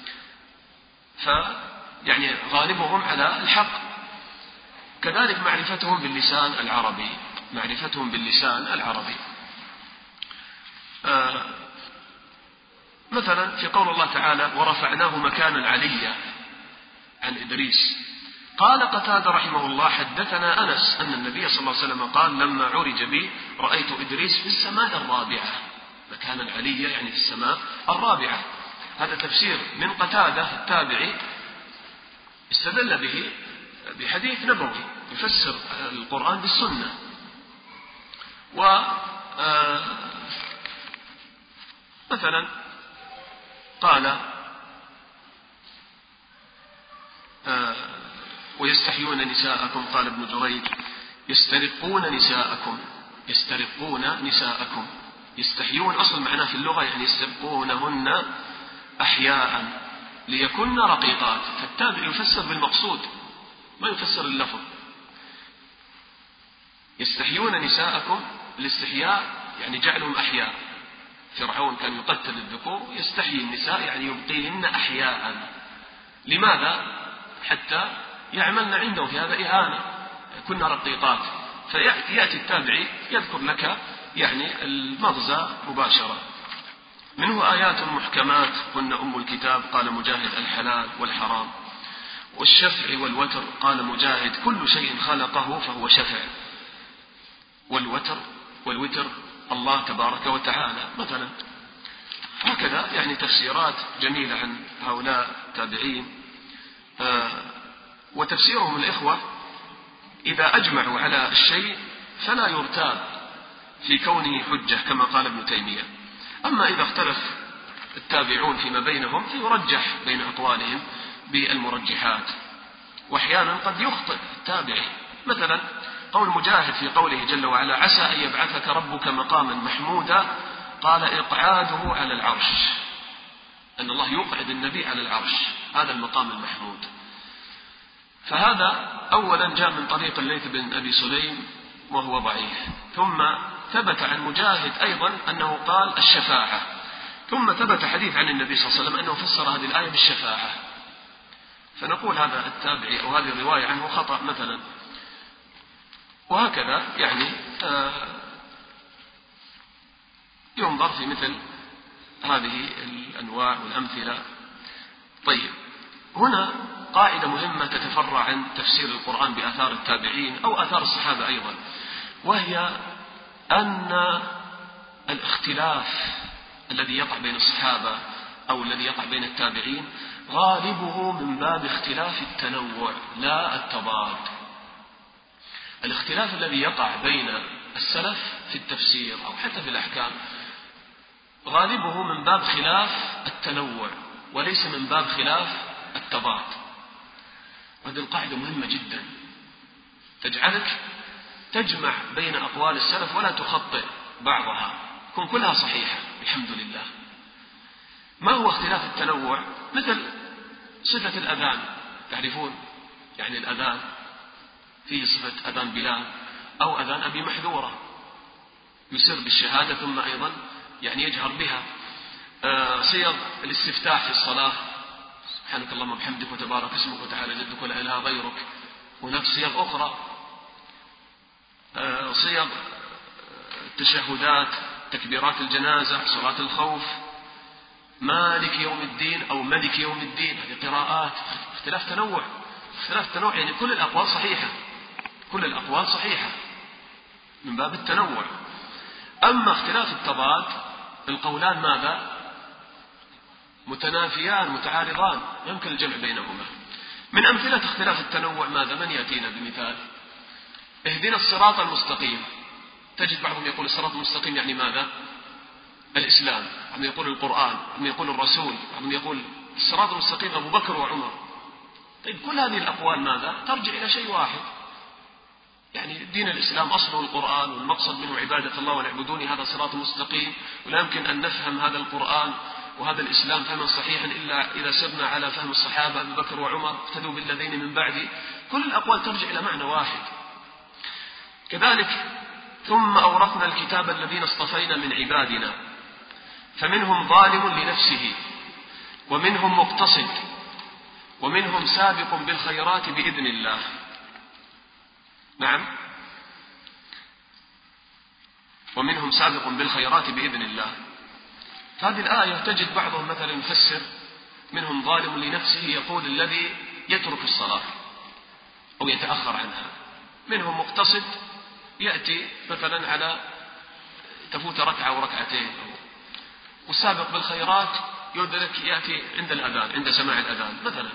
يعني غالبهم على الحق. كذلك معرفتهم باللسان العربي، معرفتهم باللسان العربي. مثلا في قول الله تعالى ورفعناه مكانا عليا عن إدريس، قال قتادة رحمه الله حدثنا أنس أن النبي صلى الله عليه وسلم قال لما عرج بي رأيت إدريس في السماء الرابعة، مكانا عليا يعني في السماء الرابعة. هذا تفسير من قتادة التابعي استدل به بحديث نبوي يفسر القرآن بالسنة. مثلا قال ويستحيون نساءكم، قال ابن جريج يسترقون نساءكم، يسترقون نساءكم. يستحيون أصل معناه في اللغة يعني يسترقونهن أحياء ليكن رقيقات، فالتابع يفسر بالمقصود ما يفسر اللفظ. يستحيون نساءكم، الاستحياء يعني جعلهم أحياء. فرعون كان يقتل الذكور، يستحيي النساء يعني يبقيهن أحياء. لماذا؟ حتى يعملن عنده في هذا إهانة، كن رقيقات. فيأتي التابعي يذكر لك يعني المغزى مباشرة. منه آيات محكمات هن أم الكتاب، قال مجاهد الحلال والحرام، والشفع والوتر، قال مجاهد كل شيء خلقه فهو شفع، والوتر الله تبارك وتعالى مثلا. هكذا يعني تفسيرات جميلة عن هؤلاء التابعين. وتفسيرهم الإخوة إذا أجمعوا على الشيء فلا يرتاب في كونه حجة كما قال ابن تيمية. أما إذا اختلف التابعون فيما بينهم فيرجح بين أقوالهم بالمرجحات، وأحيانا قد يخطئ التابعي. مثلا قول مجاهد في قوله جل وعلا عسى أن يبعثك ربك مقاما محمودا، قال إقعاده على العرش، أن الله يقعد النبي على العرش، هذا المقام المحمود. فهذا أولا جاء من طريق الليث بن أبي سليم وهو ضعيف، ثم ثبت عن مجاهد أيضا أنه قال الشفاعة، ثم ثبت حديث عن النبي صلى الله عليه وسلم أنه فسر هذه الآية بالشفاعة. فنقول هذا التابعي أو هذه الرواية عنه خطأ مثلا. وهكذا يعني ينظر في مثل هذه الأنواع والأمثلة. طيب، هنا قاعدة مهمة تتفرع عن تفسير القرآن بآثار التابعين أو آثار الصحابة أيضا، وهي أن الاختلاف الذي يقع بين الصحابة أو الذي يقع بين التابعين غالبه من باب اختلاف التنوع لا التضاد. الاختلاف الذي يقع بين السلف في التفسير أو حتى في الأحكام غالبه من باب خلاف التنوع وليس من باب خلاف التضاد. وهذه القاعدة مهمة جدا تجعلك تجمع بين أقوال السلف ولا تخطئ بعضها، تكون كلها صحيحة الحمد لله. ما هو اختلاف التنوع؟ مثل صفة الأذان، تعرفون يعني الأذان فيه صفة أذان بلال أو أذان أبي محذورة، يسر بالشهادة ثم أيضا يعني يجهر بها. صيغ الاستفتاح في الصلاة، سبحانك اللهم وبحمدك وتبارك اسمك وتعالى جدك ولا إله غيرك. هناك صيغ أخرى، صيغ التشهدات، تكبيرات الجنازة، صلاة الخوف، مالك يوم الدين أو ملك يوم الدين، هذه قراءات. اختلاف تنوع، اختلاف تنوع يعني كل الأقوال صحيحة، كل الأقوال صحيحة من باب التنوع. أما اختلاف التضاد القولان ماذا؟ متنافيان متعارضان، يمكن الجمع بينهما. من أمثلة اختلاف التنوع ماذا؟ من يأتينا بمثال؟ اهدنا الصراط المستقيم، تجد بعضهم يقول الصراط المستقيم يعني ماذا؟ الإسلام، بعضهم يقول القرآن، بعضهم يقول الرسول، بعضهم يقول الصراط المستقيم أبو بكر وعمر. طيب كل هذه الأقوال ماذا؟ ترجع إلى شيء واحد، يعني دين الإسلام أصله القرآن والمقصد منه عبادة الله ونعبدوني، هذا صراط مستقيم، ولا يمكن أن نفهم هذا القرآن وهذا الإسلام فهما صحيحا إلا إذا سرنا على فهم الصحابة أبي بكر وعمر اقتدوا بالذين من بعد. كل الأقوال ترجع إلى معنى واحد. كذلك ثم أورثنا الكتاب الذين اصطفينا من عبادنا فمنهم ظالم لنفسه ومنهم مقتصد ومنهم سابق بالخيرات بإذن الله. نعم، ومنهم سابق بالخيرات بإذن الله. هذه الآية تجد بعضهم مثلا يفسر منهم ظالم لنفسه، يقول الذي يترك الصلاة أو يتأخر عنها. منهم مقتصد يأتي مثلا على تفوت ركعة أو ركعتين. والسابق بالخيرات يدرك يأتي عند الأذان، عند سماع الأذان مثلا.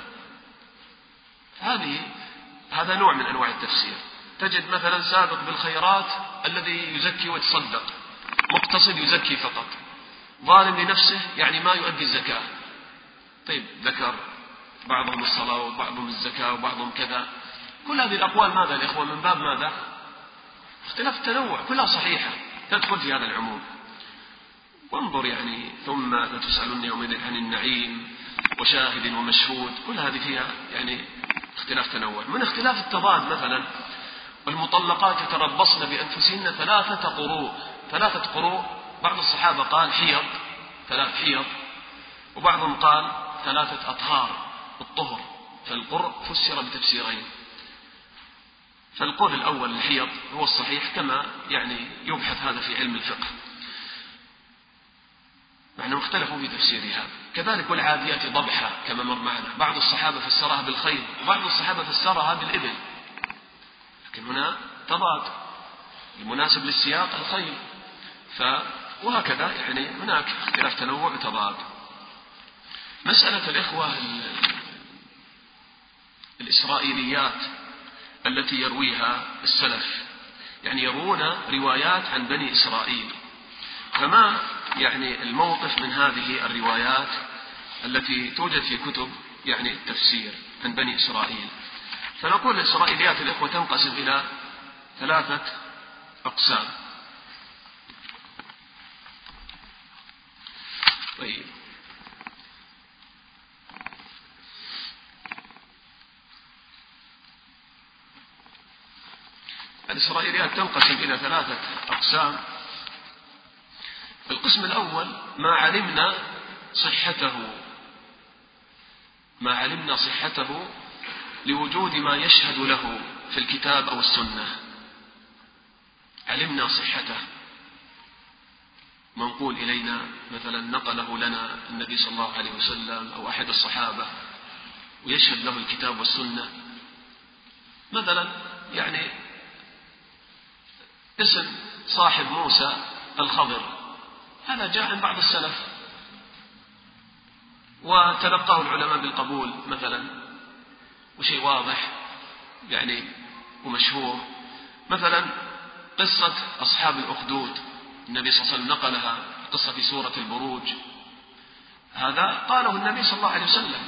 هذا نوع من أنواع التفسير. تجد مثلا سابق بالخيرات الذي يزكي ويتصدق، مقتصد يزكي فقط، ظالم لنفسه يعني ما يؤدي الزكاة. طيب ذكر بعضهم الصلاة وبعضهم الزكاة وبعضهم كذا. كل هذه الأقوال ماذا الإخوة؟ من باب ماذا؟ اختلاف التنوع، كلها صحيحة تدخل في هذا العموم. وانظر يعني ثم لتسألن يومئذ عن النعيم وشاهد ومشهود، كل هذه فيها يعني اختلاف تنوع. من اختلاف التضاد مثلا والمطلقات يتربصن بأنفسهن 3 قروء. 3 قروء، بعض الصحابة قال حيض، 3 حيض، وبعضهم قال 3 أطهار الطهر. فالقرء فسر بتفسيرين. فالقول الأول الحيض هو الصحيح كما يعني يبحث هذا في علم الفقه، معنى اختلفوا في تفسيرها. كذلك والعاديات ضبحا كما مر معنا، بعض الصحابة فسرها بالخيل وبعض الصحابة فسرها بالإبل، لكن هنا تضاد المناسب للسياق الخيل. وهكذا يعني هناك اختلاف تنوع وتضاد. مسألة الإخوة الإسرائيليات التي يرويها السلف، يعني يروون روايات عن بني إسرائيل، فما يعني الموقف من هذه الروايات التي توجد في كتب يعني التفسير عن بني إسرائيل؟ فنقول الإسرائيليات الإخوة تنقسم إلى 3 أقسام. طيب، الإسرائيليات تنقسم إلى 3 أقسام. القسم الأول ما علمنا صحته لوجود ما يشهد له في الكتاب أو السنة. علمنا صحته، منقول إلينا مثلا نقله لنا النبي صلى الله عليه وسلم أو أحد الصحابة ويشهد له الكتاب والسنة. مثلا يعني اسم صاحب موسى الخضر، هذا جاء عن بعض السلف وتلقاه العلماء بالقبول مثلا، وشيء واضح يعني ومشهور. مثلا قصة أصحاب الأخدود، النبي صلى الله عليه وسلم نقلها، قصة في سورة البروج، هذا قاله النبي صلى الله عليه وسلم.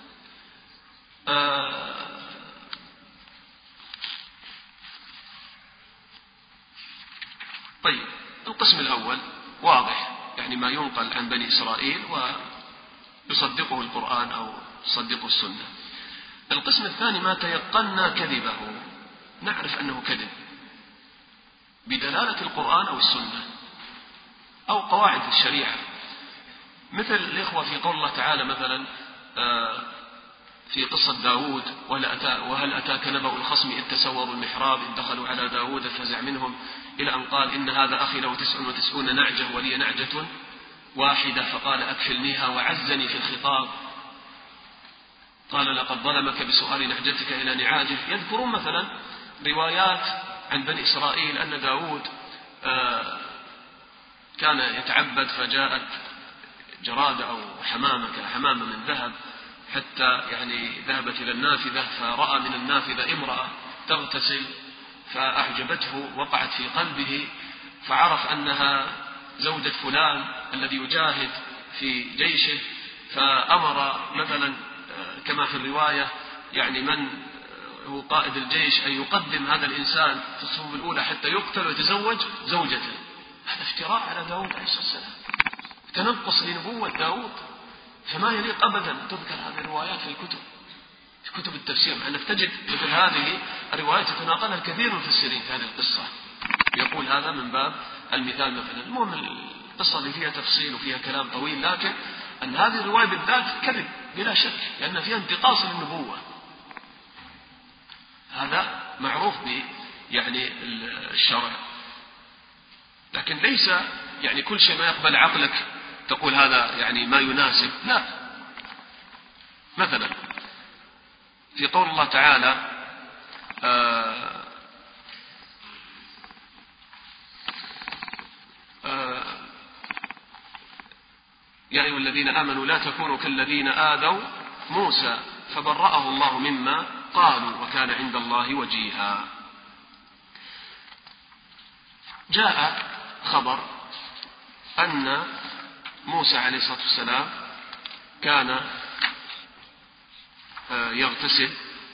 طيب، القسم الأول واضح، يعني ما ينقل عن بني إسرائيل ويصدقه القرآن أو يصدقه السنة. القسم الثاني ما تيقنا كذبه، نعرف أنه كذب بدلالة القرآن أو السنة أو قواعد الشريعة، مثل الإخوة في قول الله تعالى مثلا في قصة داود، وهل أتاك نبأ الخصم إذ تسوروا المحراب إذ دخلوا على داود فزع منهم، إلى أن قال إن هذا أخي له 99 نعجة ولي نعجة واحدة فقال أكفلنيها وعزني في الخطاب، قال لقد ظلمك بسؤال نعجتك إلى نعاجه. يذكرون مثلا روايات عن بني إسرائيل أن داود كان يتعبد فجاءت جرادة أو حمامة من ذهب، حتى يعني ذهبت إلى النافذة فرأى من النافذة امرأة تغتسل فأعجبته، وقعت في قلبه، فعرف أنها زوجة فلان الذي يجاهد في جيشه، فأمر مثلا كما في الرواية يعني من هو قائد الجيش أن يقدم هذا الإنسان في الصفوف الأولى حتى يقتل ويتزوج زوجته. هذا افتراء على داود عليه الصلاة والسلام، تنقص لنبوة داود، فما يليق أبدا تذكر هذه الروايات في كتب التفسير، مع أنك تجد مثل هذه الروايات يتناقلها كثير من المفسرين في هذه القصة، يقول هذا من باب المثال مثلا. المهم القصة اللي فيها تفصيل وفيها كلام طويل، لكن أن هذه الرواية بالذات كذب بلا شك، لأن فيها انتقاص للنبوة، هذا معروف يعني الشرع. لكن ليس يعني كل شيء ما يقبل عقلك تقول هذا يعني ما يناسب، لا. مثلا في قول الله تعالى يا أيها الذين آمنوا لا تكونوا كالذين آذوا موسى فبرأه الله مما قالوا وكان عند الله وجيها. جاء خبر أن موسى عليه الصلاة والسلام كان يغتسل،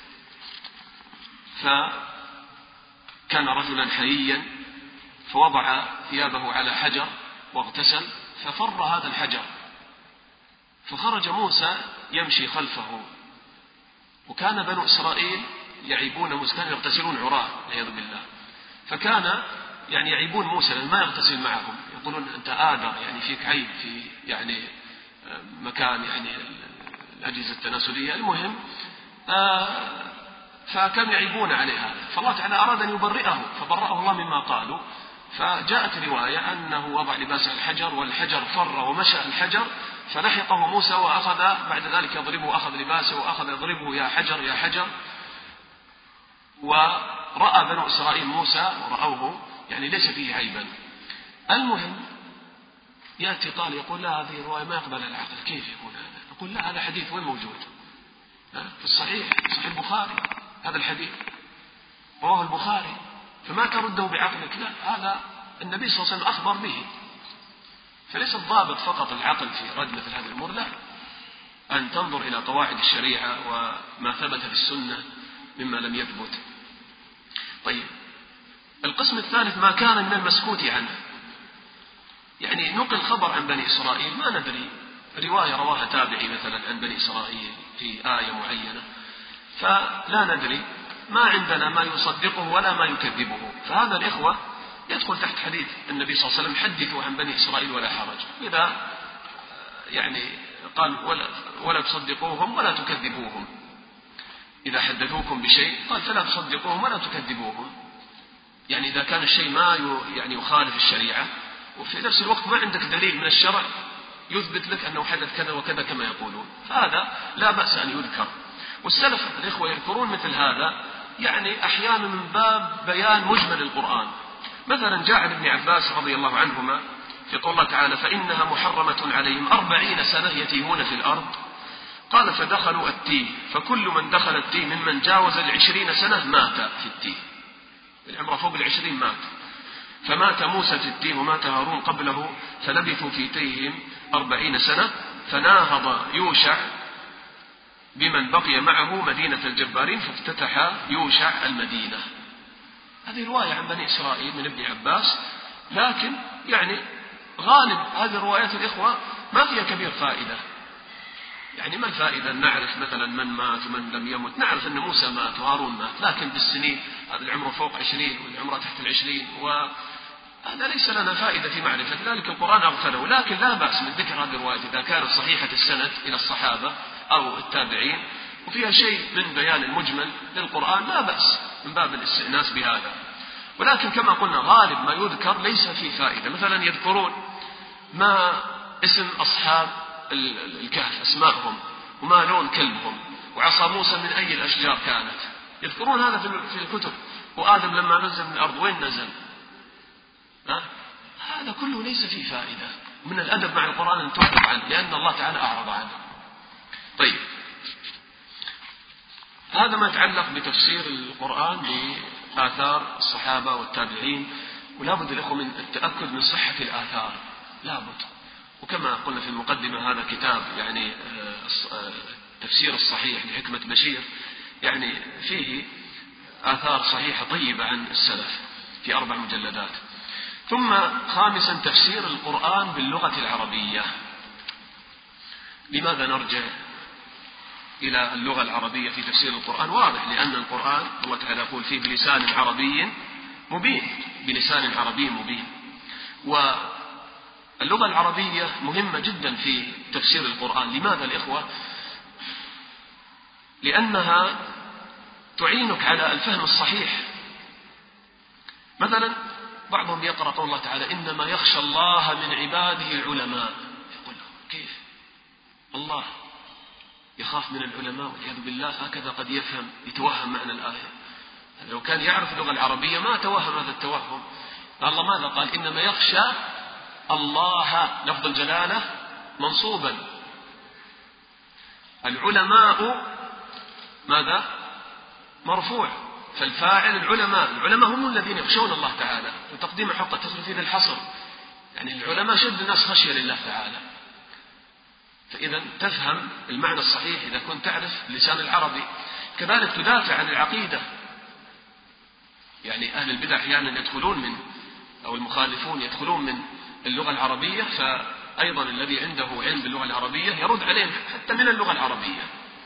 فكان رجلا حييا فوضع ثيابه على حجر واغتسل ففر هذا الحجر، فخرج موسى يمشي خلفه، وكان بنو إسرائيل يعيبون موسى، كانوا يغتسلون عراة والعياذ بالله، فكان يعني يعيبون موسى لأن ما يغتسل معهم، يقولون أنت آدر، يعني فيك عيب في يعني مكان يعني الأجهزة التناسلية. المهم فكانوا يعيبون عليه هذا، فالله تعالى أراد أن يبرئه فبرأه الله مما قالوا. فجاءت رواية أنه وضع لباسه الحجر والحجر فر ومشى الحجر فلحقه موسى وأخذ بعد ذلك يضربه، وأخذ لباسه وأخذ يضربه يا حجر يا حجر. ورأى بنو إسرائيل موسى ورأوه يعني ليس فيه عيبا. المهم يأتي قال يقول لا هذه الرواية ما يقبل العقل، كيف يكون هذا؟ نقول لا، هذا حديث وين موجود؟ في الصحيح، صحيح البخاري، هذا الحديث رواه البخاري، فما ترده بعقلك، لا، هذا النبي صلى الله عليه وسلم أخبر به. فليس الضابط فقط العقل في رد مثل هذه الأمور، لا، أن تنظر إلى قواعد الشريعة وما ثبت في السنة مما لم يثبت. طيب، القسم الثالث ما كان من المسكوت عنه، يعني نقل خبر عن بني إسرائيل ما ندري، رواية رواها تابعي مثلا عن بني إسرائيل في آية معينة، فلا ندري، ما عندنا ما يصدقه ولا ما يكذبه، فهذا الإخوة يدخل تحت حديث النبي صلى الله عليه وسلم حدثوا عن بني إسرائيل ولا حرج. إذا يعني قال ولا تصدقوهم ولا تكذبوهم، إذا حدثوكم بشيء قال فلا تصدقوهم ولا تكذبوهم، يعني إذا كان الشيء ما يعني يخالف الشريعة وفي نفس الوقت ما عندك دليل من الشرع يثبت لك أنه حدث كذا وكذا كما يقولون، فهذا لا بأس أن يذكر. والسلف الإخوة يذكرون مثل هذا يعني أحيانا من باب بيان مجمل القرآن. مثلا جاء عن ابن عباس رضي الله عنهما في قول الله تعالى فإنها محرمة عليهم 40 سنة يتيهون في الأرض، قال فدخلوا التيه، فكل من دخل التيه ممن جاوز 20 سنة مات في التيه، العمر فوق 20 مات، فمات موسى في التيه ومات هارون قبله، فلبثوا في تيهم 40 سنة، فناهض يوشع بمن بقي معه مدينة الجبارين فافتتح يوشع المدينة. هذه رواية عن بني إسرائيل من ابن عباس، لكن يعني غالب هذه الروايات الإخوة ما فيها كبير فائدة. يعني ما الفائدة أن نعرف مثلا من مات ومن لم يمت، نعرف أن موسى مات وهارون مات، لكن بالسنين هذا العمر فوق 20 والعمر تحت 20، وهذا ليس لنا فائدة في معرفة ذلك، القرآن أغفله. لكن لا بأس من ذكر هذه الروايات إذا كانت صحيحة السند إلى الصحابة أو التابعين وفيها شيء من بيان المجمل للقرآن، لا بأس من باب الاستئناس بهذا. ولكن كما قلنا غالب ما يذكر ليس فيه فائدة. مثلا يذكرون ما اسم أصحاب الكهف أسماءهم وما لون كلبهم وعصا موسى من أي الأشجار كانت، يذكرون هذا في الكتب. وآدم لما نزل من الأرض وين نزل؟ هذا كله ليس فيه فائدة. من الأدب مع القرآن أن تعرض عنه لأن الله تعالى أعرض عنه. طيب، هذا ما يتعلق بتفسير القرآن بآثار الصحابة والتابعين. ولا بد الأخوة من التأكد من صحة الآثار، لا بد. وكما قلنا في المقدمة هذا كتاب يعني تفسير الصحيح لحكمة بشير، يعني فيه آثار صحيحة طيبة عن السلف في 4 مجلدات. ثم خامسا تفسير القرآن باللغة العربية. لماذا نرجع إلى اللغة العربية في تفسير القرآن؟ واضح، لأن القرآن الله تعالى يقول فيه بلسان عربي مبين، بلسان عربي مبين. واللغة العربية مهمة جدا في تفسير القرآن. لماذا الإخوة؟ لأنها تعينك على الفهم الصحيح. مثلا بعضهم يقرأ قول الله تعالى إنما يخشى الله من عباده العلماء، يقول كيف الله يخاف من العلماء؟ والعياذ بالله هكذا قد يفهم يتوهم معنى الآية. لو كان يعرف اللغة العربية ما توهم هذا التوهم. الله ماذا قال؟ إنما يخشى الله، لفظ الجلالة منصوبا، العلماء ماذا؟ مرفوع، فالفاعل العلماء. العلماء هم الذين يخشون الله تعالى، وتقديم حق التصريف للحصر، يعني العلماء شد الناس خشية لله تعالى. فإذا تفهم المعنى الصحيح إذا كنت تعرف اللسان العربي. كذلك تدافع عن العقيدة، يعني أهل البدع أحيانا يدخلون من أو المخالفون يدخلون من اللغة العربية، فأيضا الذي عنده علم باللغة العربية يرد عليهم حتى من اللغة العربية.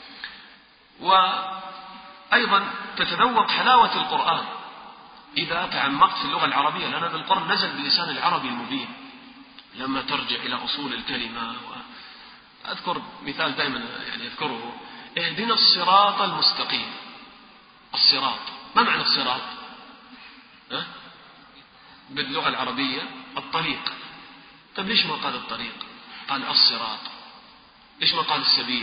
وأيضا تتذوق حلاوة القرآن إذا تعمقت في اللغة العربية، لأن القرآن نزل باللسان العربي المبين. لما ترجع إلى أصول الكلمة، أذكر مثال دائما يعني أذكره، اهدنا الصراط المستقيم. الصراط ما معنى الصراط؟ باللغة العربية الطريق. طيب ليش ما قال الطريق؟ قال الصراط. ليش ما قال السبيل؟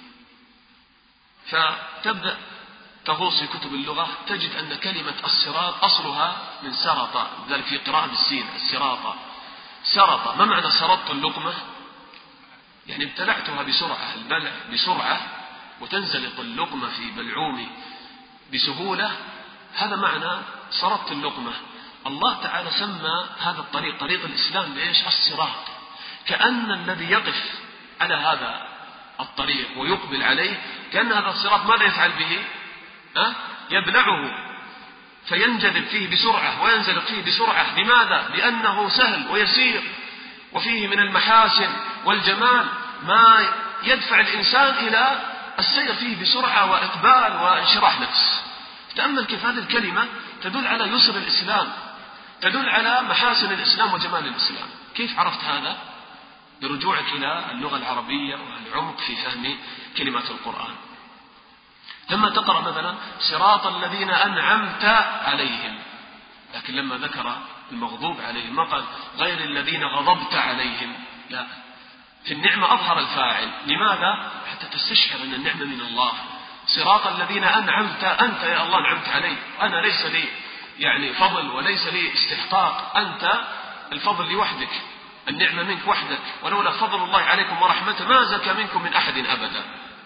فتبدأ تغوص في كتب اللغة تجد أن كلمة الصراط أصلها من سرط، لذلك في قراءة بالسين الصراط. سرط ما معنى سرطت اللقمة؟ يعني ابتلعتها بسرعة، البلع بسرعة وتنزلق اللقمة في بلعومي بسهولة، هذا معنى سرطت اللقمة. الله تعالى سمى هذا الطريق طريق الإسلام بإيش؟ الصراط. كأن الذي يقف على هذا الطريق ويقبل عليه كأن هذا الصراط ماذا يفعل به؟ يبلعه. فينجذب فيه بسرعة وينزلق فيه بسرعة. لماذا؟ لأنه سهل ويسير وفيه من المحاسن والجمال ما يدفع الإنسان إلى السير فيه بسرعة وإقبال وانشراح نفس. تأمل كيف هذه الكلمة تدل على يسر الإسلام، تدل على محاسن الإسلام وجمال الإسلام. كيف عرفت هذا؟ برجوعك إلى اللغة العربية والعمق في فهم كلمات القرآن. لما تقرأ مثلا صراط الذين أنعمت عليهم، لكن لما ذكر المغضوب عليهم ما قال غير الذين غضبت عليهم، لا، في النعمة أظهر الفاعل. لماذا؟ حتى تستشعر أن النعمة من الله. صراط الذين أنعمت، أنت يا الله أنعمت علي، أنا ليس لي يعني فضل وليس لي استحقاق، أنت الفضل لوحدك، النعمة منك وحدك، ولولا فضل الله عليكم ورحمته ما زكى منكم من أحد أبدا.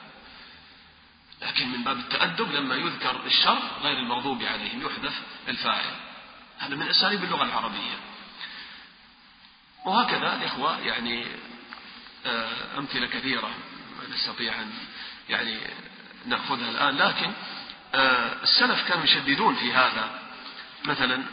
لكن من باب التأدب لما يذكر الشر غير المغضوب عليهم يحذف الفاعل. هذا من أساليب اللغة العربية. وهكذا الإخوة يعني أمثلة كثيرة نستطيع أن يعني نأخذها الآن، لكن السلف كانوا يشددون في هذا. مثلا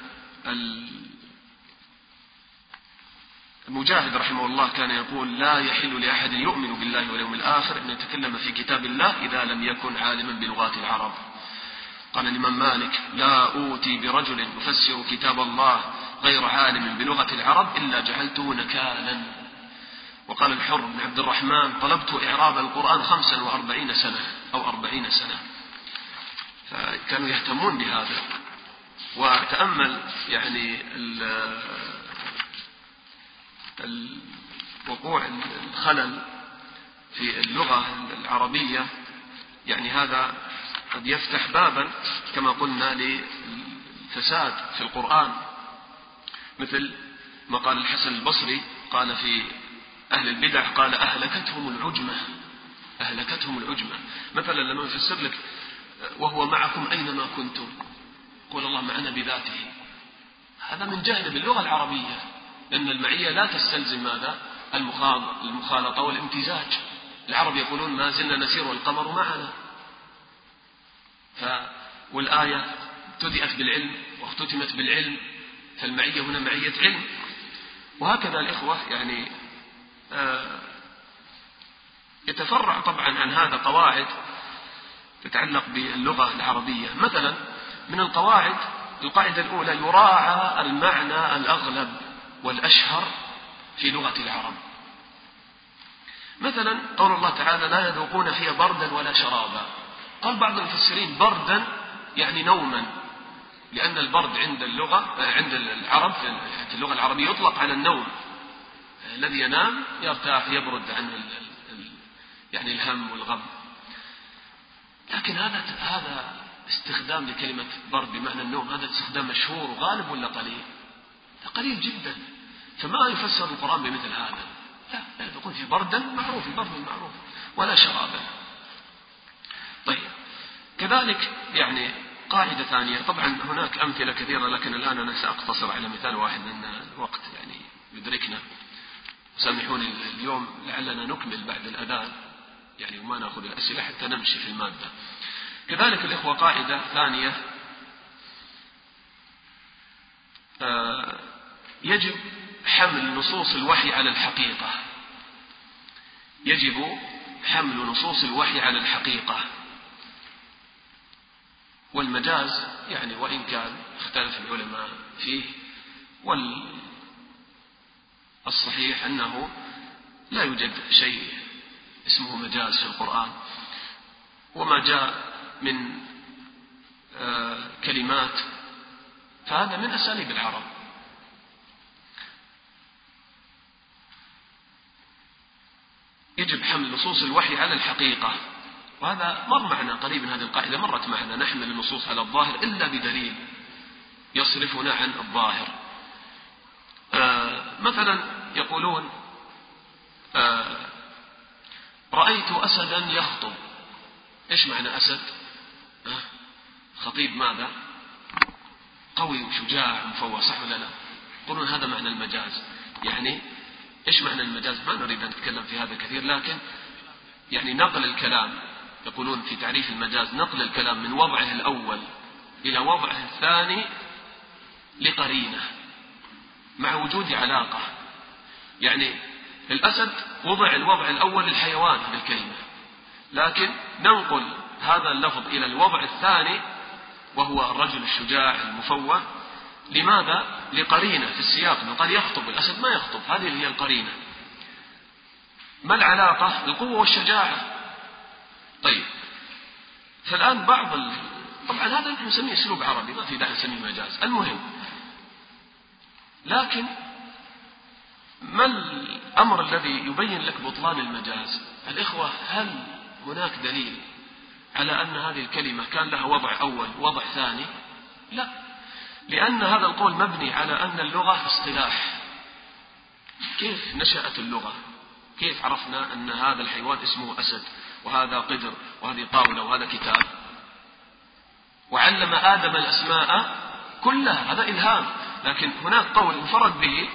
المجاهد رحمه الله كان يقول لا يحل لأحد يؤمن بالله واليوم الآخر أن يتكلم في كتاب الله إذا لم يكن عالما بلغات العرب. قال الإمام مالك لا أوتي برجل يفسر كتاب الله غير عالم بلغة العرب إلا جعلته نكالا. وقال الحر بن عبد الرحمن طلبت إعراب القرآن 45 سنة أو 40 سنة. فكانوا يهتمون بهذا. وتأمل يعني وقوع الخلل في اللغة العربية، يعني هذا قد يفتح بابا كما قلنا للفساد في القرآن، مثل ما قال الحسن البصري قال في أهل البدع قال أهلكتهم العجمة، أهلكتهم العجمة. مثلا لما يفسر لك وهو معكم أينما كنتم، قول الله معنا بذاته، هذا من جهل باللغة العربية، لأن المعية لا تستلزم ماذا؟ المخالطة والامتزاج. العرب يقولون ما زلنا نسير والقمر معنا. والآية ابتدأت بالعلم واختتمت بالعلم، فالمعية هنا معية علم. وهكذا الإخوة يعني يتفرع طبعا عن هذا قواعد تتعلق باللغة العربية. مثلا من القواعد القاعدة الأولى يراعى المعنى الأغلب والأشهر في لغة العرب. مثلا قول الله تعالى لا يذوقون فيها بردا ولا شرابا. قال بعض المفسرين بردا يعني نوما، لأن البرد عند العرب في اللغة العربية يطلق على النوم، الذي ينام يرتاح يبرد عن يعني الهم والغم. لكن هذا استخدام لكلمة برد بمعنى النوم، هذا استخدام مشهور وغالب ولا قليل؟ قليل جدا. فما يفسر القرآن بمثل هذا. لا يقول في بردا معروف، البرد المعروف، ولا شرابا. طيب كذلك يعني قاعدة ثانية، طبعا هناك أمثلة كثيرة لكن الآن أنا سأقتصر على مثال واحد لأن الوقت يعني يدركنا. سامحوني اليوم لعلنا نكمل بعد الأذان يعني وما نأخذ الأسئلة حتى نمشي في المادة. كذلك الإخوة قاعدة ثانية، يجب حمل نصوص الوحي على الحقيقة. يجب حمل نصوص الوحي على الحقيقة. والمجاز يعني وإن كان اختلف العلماء فيه، والصحيح أنه لا يوجد شيء اسمه مجاز في القرآن، وما جاء من كلمات فهذا من أساليب العرب. يجب حمل نصوص الوحي على الحقيقة، وهذا مر معنا قريبا، هذه القاعدة مرت معنا، نحمل النصوص على الظاهر إلا بدليل يصرفنا عن الظاهر. مثلا يقولون رأيت أسدا يخطب. إيش معنى أسد؟ خطيب ماذا؟ قوي وشجاع ومفوه، صح ولا لا؟ يقولون هذا معنى المجاز. يعني إيش معنى المجاز؟ ما نريد أن نتكلم في هذا كثير، لكن يعني نقل الكلام، يقولون في تعريف المجاز نقل الكلام من وضعه الأول إلى وضعه الثاني لقرينة مع وجود علاقة. يعني الأسد وضع الوضع الأول للحيوان بالكلمة، لكن ننقل هذا اللفظ إلى الوضع الثاني وهو الرجل الشجاع المفوه. لماذا؟ لقرينة في السياق، قال يخطب، الأسد ما يخطب، هذه هي القرينة. ما العلاقة؟ القوة والشجاعة. طيب، فالآن طبعا هذا نحن نسميه أسلوب عربي، ما في داعي نسميه مجاز، المهم. لكن ما الأمر الذي يبين لك بطلان المجاز؟ الإخوة، هل هناك دليل على أن هذه الكلمة كان لها وضع أول وضع ثاني؟ لا، لأن هذا القول مبني على أن اللغة اصطلاح. كيف نشأت اللغة؟ كيف عرفنا أن هذا الحيوان اسمه أسد وهذا قدر وهذه طاولة وهذا كتاب؟ وعلم آدم الأسماء كلها، هذا إلهام. لكن هناك قول انفرد به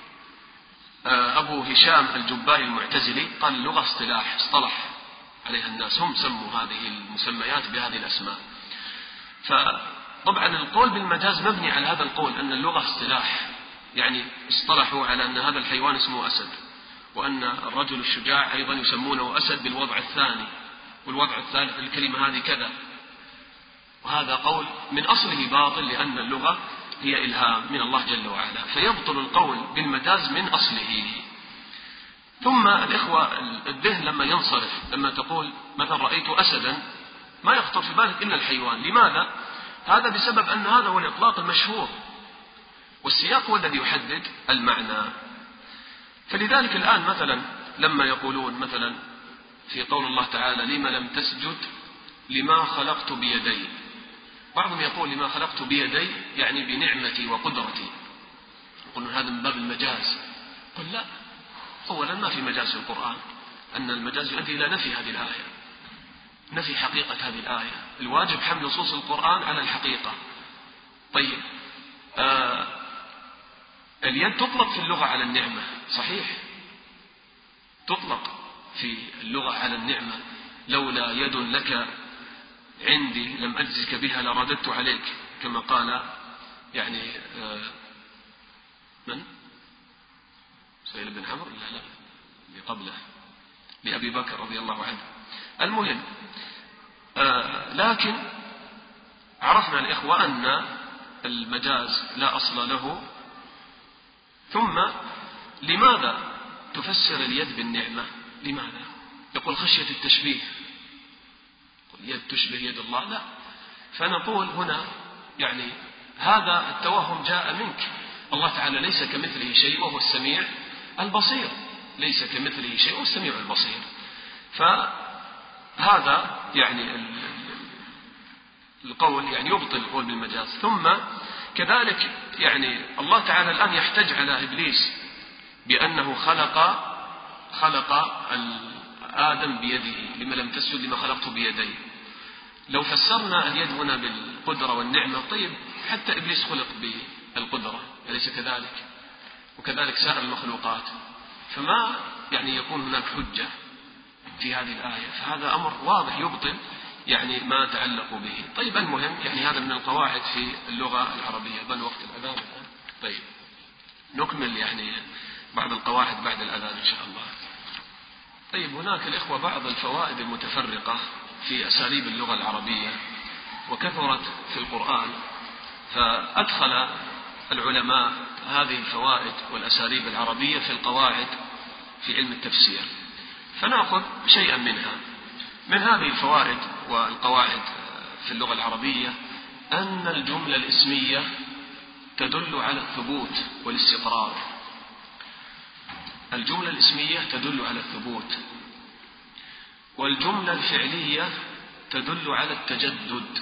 أبو هشام الجبائي المعتزلي، قال اللغة اصطلاح، اصطلح عليها الناس، هم سموا هذه المسميات بهذه الأسماء. فطبعا القول بالمجاز مبني على هذا القول أن اللغة اصطلاح، يعني اصطلحوا على أن هذا الحيوان اسمه أسد، وأن الرجل الشجاع أيضا يسمونه أسد بالوضع الثاني، والوضع الثالث للكلمة هذه كذا. وهذا قول من أصله باطل، لأن اللغة هي إلهام من الله جل وعلا، فيبطل القول بالمجاز من أصله. ثم الإخوة، الذهن لما ينصرف، لما تقول مثلا رأيت أسدا، ما يخطر في بالك إلا الحيوان. لماذا؟ هذا بسبب أن هذا هو الإطلاق المشهور، والسياق هو الذي يحدد المعنى. فلذلك الآن مثلا لما يقولون مثلا في قول الله تعالى لما لم تسجد لما خلقت بيدي، بعضهم يقول لما خلقت بيدي يعني بنعمتي وقدرتي، يقولون هذا من باب المجاز. قل لا، أولا ما في مجاز في القرآن، أن المجاز يؤدي إلى نفي هذه الآية، نفي حقيقة هذه الآية. الواجب حمل نصوص القرآن على الحقيقة. طيب، اليد تطلق في اللغة على النعمة، صحيح، تطلق في اللغة على النعمة. لولا يد لك عندي لم أجزك بها لرددت عليك، كما قال يعني من؟ سهيل بن عمرو؟ لا، قبله لأبي بكر رضي الله عنه. المهم، لكن عرفنا الإخوة أن المجاز لا أصل له. ثم لماذا تفسر اليد بالنعمة؟ لماذا؟ يقول خشية التشبيه، اليد تشبه يد الله، لا. فنقول هنا يعني هذا التوهم جاء منك. الله تعالى ليس كمثله شيء وهو السميع البصير، ليس كمثله شيء وهو السميع البصير. فهذا يعني القول يعني يبطل القول بالمجاز. ثم كذلك يعني الله تعالى الآن يحتج على إبليس بأنه خلق آدم بيده، لما لم تسجد لما خلقت بيدي. لو فسرنا اليد هنا بالقدرة والنعمة، طيب حتى إبليس خلق بالقدرة، أليس كذلك؟ وكذلك سائر المخلوقات، فما يعني يكون هناك حجة في هذه الآية. فهذا أمر واضح يبطل يعني ما تعلقوا به. طيب، المهم يعني هذا من القواعد في اللغة العربية. بل وقت الأذان الآن. طيب، نكمل يعني بعض القواعد بعد الأذان إن شاء الله. طيب، هناك الإخوة بعض الفوائد المتفرقة في أساليب اللغة العربية، وكثرت في القرآن، فأدخل العلماء هذه الفوائد والأساليب العربية في القواعد في علم التفسير. فنأخذ شيئا منها. من هذه الفوائد والقواعد في اللغة العربية أن الجملة الاسمية تدل على الثبوت والاستقرار. الجملة الاسمية تدل على الثبوت، والجملة الفعلية تدل على التجدد،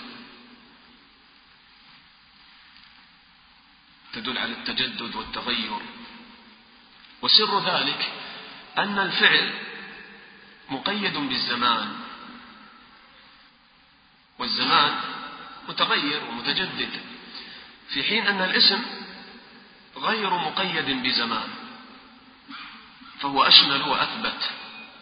تدل على التجدد والتغير. وسر ذلك أن الفعل مقيد بالزمان، والزمان متغير ومتجدد، في حين أن الاسم غير مقيد بزمان، فهو أشمل وأثبت.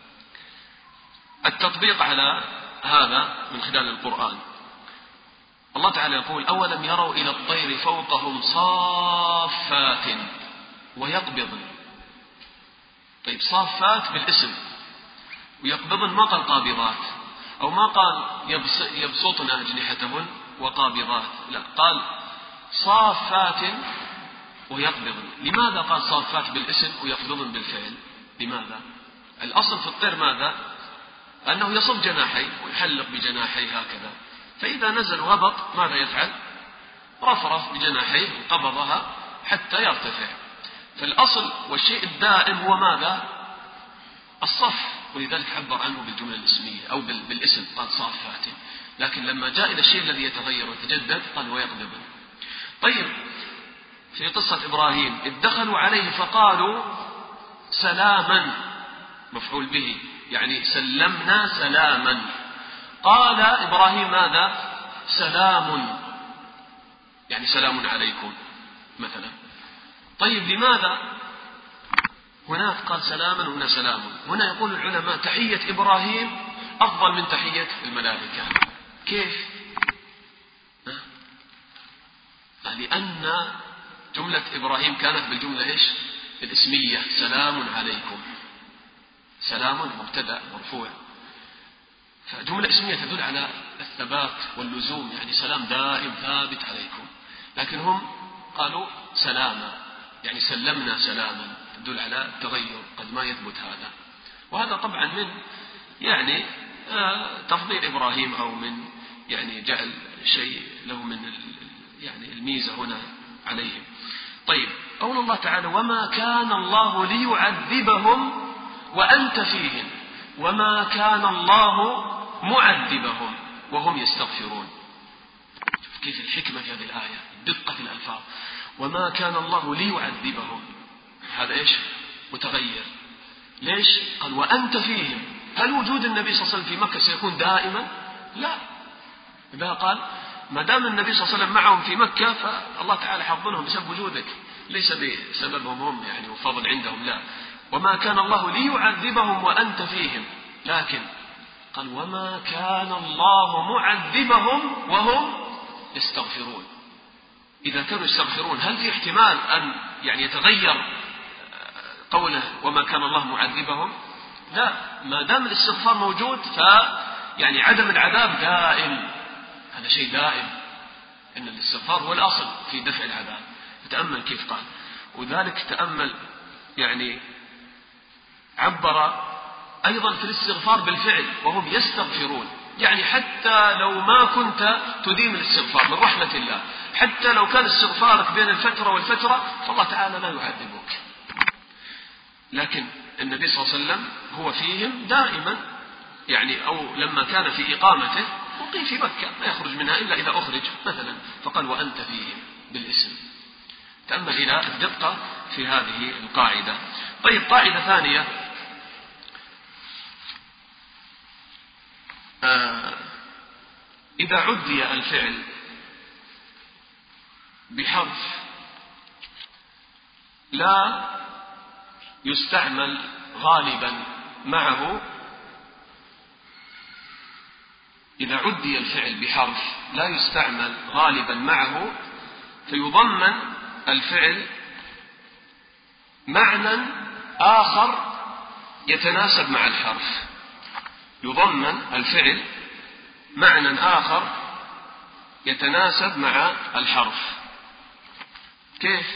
التطبيق على هذا من خلال القرآن، الله تعالى يقول أولم يروا إلى الطير فوقهم صافات ويقبضن. طيب صافات بالاسم، ويقبضن ما قال قابضات، أو ما قال يبسطن أجنحتهن وقابضات، لا، قال صافات ويقبضن. لماذا قال صافات بالاسم ويقبضن بالفعل؟ لماذا؟ الأصل في الطير ماذا؟ أنه يصب جناحيه ويحلق بجناحيه هكذا، فإذا نزل وهبط ماذا يفعل؟ رفرف بجناحيه وقبضها حتى يرتفع. فالأصل والشيء الدائم هو ماذا؟ الصف، ولذلك عبر عنه بالجملة الاسمية أو بالاسم، قال صافات. لكن لما جاء إلى الشيء الذي يتغير ويتجدد قال ويقبضن. طيب في قصة إبراهيم إذ دخلوا عليه فقالوا سلاما، مفعول به، يعني سلمنا سلاما. قال إبراهيم ماذا؟ سلام، يعني سلام عليكم مثلا. طيب لماذا هناك قال سلاما وهنا سلام؟ هنا يقول العلماء تحية إبراهيم أفضل من تحية الملائكة. كيف؟ لأن جملة إبراهيم كانت بالجملة إيش؟ الاسمية، سلام عليكم. سلام مبتدأ مرفوع، فجملة اسمية تدل على الثبات واللزوم، يعني سلام دائم ثابت عليكم. لكن هم قالوا سلاما، يعني سلمنا سلاما، تدل على التغير، قد ما يثبت هذا. وهذا طبعا من يعني تفضيل إبراهيم، أو من يعني جعل شيء له من يعني الميزة هنا عليهم. طيب قول الله تعالى وما كان الله ليعذبهم وأنت فيهم، وما كان الله معذبهم وهم يستغفرون. كيف الحكمة في هذه الآية، الدقة في الألفاظ. وما كان الله ليعذبهم، هذا إيش؟ متغير. ليش؟ قال وأنت فيهم. هل وجود النبي صلى الله عليه وسلم في مكة سيكون دائما؟ لا. إذا قال ما دام النبي صلى الله عليه وسلم معهم في مكة فالله تعالى حفظهم بسبب وجودك، ليس بسببهم هم يعني وفضل عندهم، لا. وما كان الله ليعذبهم وأنت فيهم، لكن قال وما كان الله معذبهم وهم يستغفرون. إذا كانوا يستغفرون هل في احتمال أن يعني يتغير قوله وما كان الله معذبهم؟ لا، ما دام الاستغفار موجود يعني عدم العذاب دائم، هذا شيء دائم، إن الاستغفار هو الأصل في دفع العذاب. تأمل كيف قال، وذلك تأمل يعني عبر أيضا في الاستغفار بالفعل وهم يستغفرون، يعني حتى لو ما كنت تديم الاستغفار من رحمة الله، حتى لو كان استغفارك بين الفترة والفترة فالله تعالى لا يعذبك. لكن النبي صلى الله عليه وسلم هو فيهم دائما، يعني أو لما كان في إقامته مقيم في مكة ما يخرج منها إلا إذا أخرج مثلا، فقال وأنت فيهم بالاسم. تأمل إلى الدقة في هذه القاعدة. طيب قاعدة ثانية، إذا عدي الفعل بحرف لا يستعمل غالبا معه، إذا عدي الفعل بحرف لا يستعمل غالبا معه فيضمن الفعل معنى آخر يتناسب مع الحرف. يضمن الفعل معنى آخر يتناسب مع الحرف. كيف؟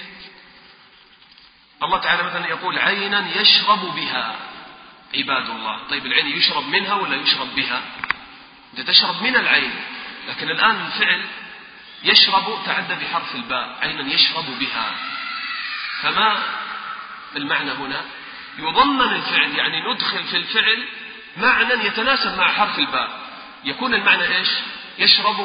الله تعالى مثلا يقول عينا يشرب بها عباد الله. طيب العين يشرب منها ولا يشرب بها؟ أنت تشرب من العين، لكن الآن الفعل يشرب تعدى بحرف الباء، عينا يشرب بها، فما المعنى هنا؟ يضمن الفعل، يعني ندخل في الفعل معنى يتناسب مع حرف الباء، يكون المعنى إيش؟ يشرب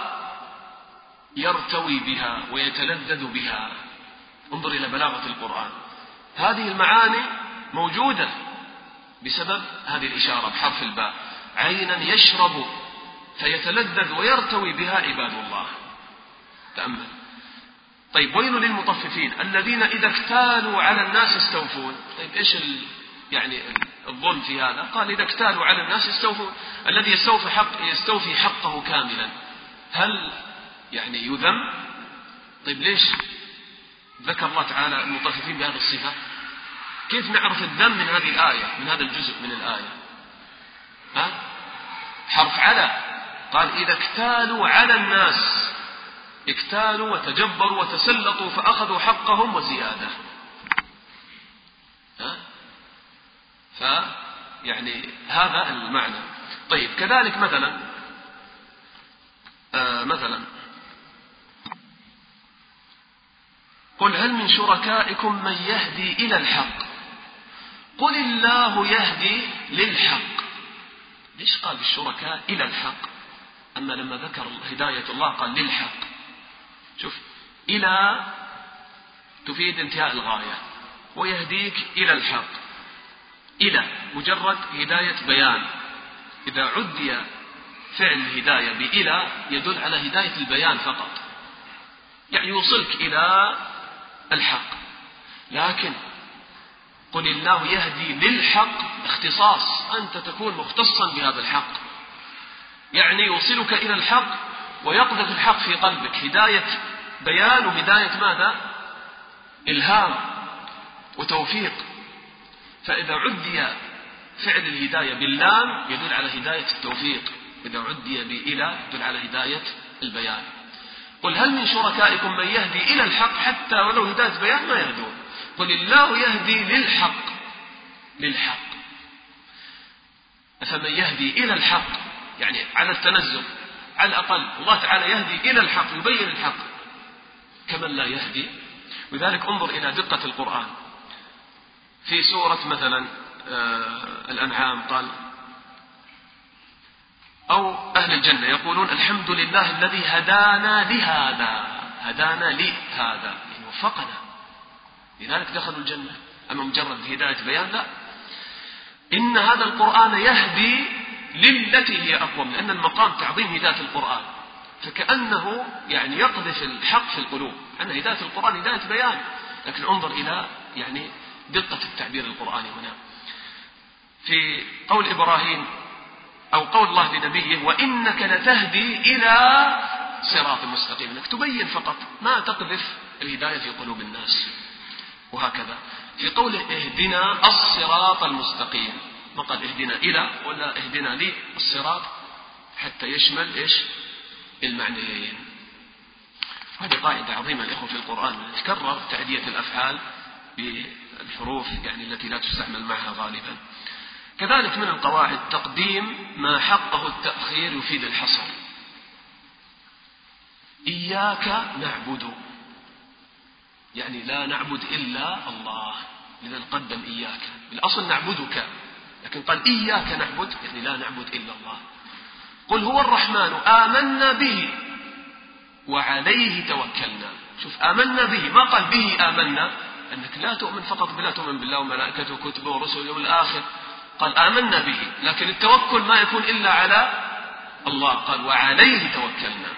ويرتوي بها ويتلذذ بها. انظر إلى بلاغة القرآن، هذه المعاني موجودة بسبب هذه الإشارة بحرف الباء، عينا يشرب فيتلذذ ويرتوي بها عباد الله. تأمل. طيب ويل للمطففين الذين إذا اكتالوا على الناس يستوفون. طيب إيش يعني الظلم في هذا؟ قال إذا اكتالوا على الناس يستوفون، الذي يستوفي حقه كاملا. هل يعني يذم. طيب ليش ذكر الله تعالى المطففين بهذه الصفة؟ كيف نعرف الذم من هذه الآية، من هذا الجزء من الآية؟ حرف على، قال إذا اكتالوا على الناس، اكتالوا وتجبروا وتسلطوا فأخذوا حقهم وزيادة. يعني هذا المعنى. طيب كذلك مثلا قل هل من شركائكم من يهدي إلى الحق قل الله يهدي للحق. ليش قال بالشركاء إلى الحق؟ أما لما ذكر هداية الله قال للحق. شوف، إلى تفيد انتهاء الغاية، ويهديك إلى الحق. إلى مجرد هداية بيان، إذا عدي فعل الهداية بإلى يدل على هداية البيان فقط، يعني يوصلك إلى الحق. لكن قل الله يهدي للحق اختصاص، أنت تكون مختصا بهذا الحق، يعني يوصلك إلى الحق ويقذف الحق في قلبك، هداية بيان وهداية ماذا؟ إلهام وتوفيق. فإذا عدي فعل الهداية باللام يدل على هداية التوفيق، إذا عدي بإلى يدل على هداية البيان. قل هل من شركائكم من يهدي إلى الحق، حتى ولو هداية بيان ما يهدون. قل الله يهدي للحق. فمن يهدي إلى الحق يعني على التنزل، على الأقل الله تعالى يهدي إلى الحق، يبين الحق، كمن لا يهدي. لذلك انظر إلى دقة القرآن في سورة مثلا الأنعام، قال أو أهل الجنة يقولون الحمد لله الذي هدانا لهذا، يعني وفقنا، لذلك دخلوا الجنة. أما مجرد هداية بيان لا، إن هذا القرآن يهدي للتي هي أقوم، لأن المقام تعظيم هداية القرآن، فكأنه يعني يقذف الحق في القلوب، أن هداية القرآن هداية بيان. لكن انظر إلى يعني دقة التعبير القرآني هنا في قول إبراهيم أو قول الله لنبيه وإنك لتهدي إلى صراط مستقيم، إنك تبين فقط، ما تقذف الهداية في قلوب الناس. وهكذا في قوله اهدنا الصراط المستقيم، ما قال اهدنا إلى ولا اهدنا للصراط، حتى يشمل إيش؟ المعنيين. هذه قاعدة عظيمة الإخوة في القرآن، تكرر تعدية الأفعال بالحروف يعني التي لا تستعمل معها غالبا. كذلك من القواعد تقديم ما حقه التأخير يفيد الحصر. إياك نعبد، يعني لا نعبد إلا الله، لذا نقدم إياك. الأصل نعبدك، لكن قال إياك نعبد يعني لا نعبد إلا الله. قل هو الرحمن آمنا به وعليه توكلنا. شوف، آمنا به، ما قال به آمنا، أنك لا تؤمن فقط بالله، تؤمن بالله وملائكته وكتبه ورسله والآخر. قال آمنا به، لكن التوكل ما يكون إلا على الله، قال وعليه توكلنا.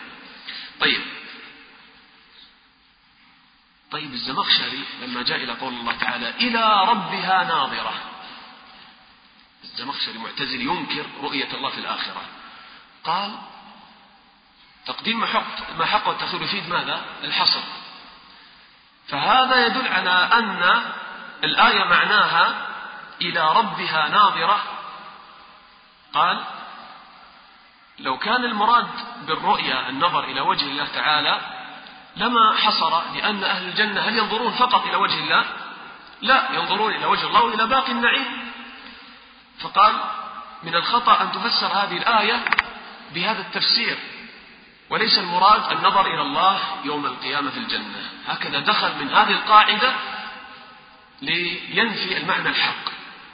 طيب الزمخشري لما جاء إلى قول الله تعالى إلى ربها ناظرة، الزمخشري معتزل ينكر رؤية الله في الآخرة، قال تقديم ما حقه التأخير يفيد ماذا؟ الحصر. فهذا يدل على أن الآية معناها إلى ربها ناظرة. قال لو كان المراد بالرؤية النظر إلى وجه الله تعالى لما حصر، لأن أهل الجنة هل ينظرون فقط إلى وجه الله؟ لا، ينظرون إلى وجه الله وإلى باقي النعيم. فقال من الخطأ أن تفسر هذه الآية بهذا التفسير، وليس المراد النظر إلى الله يوم القيامة في الجنة. هكذا دخل من هذه القاعدة لينفي المعنى الحق.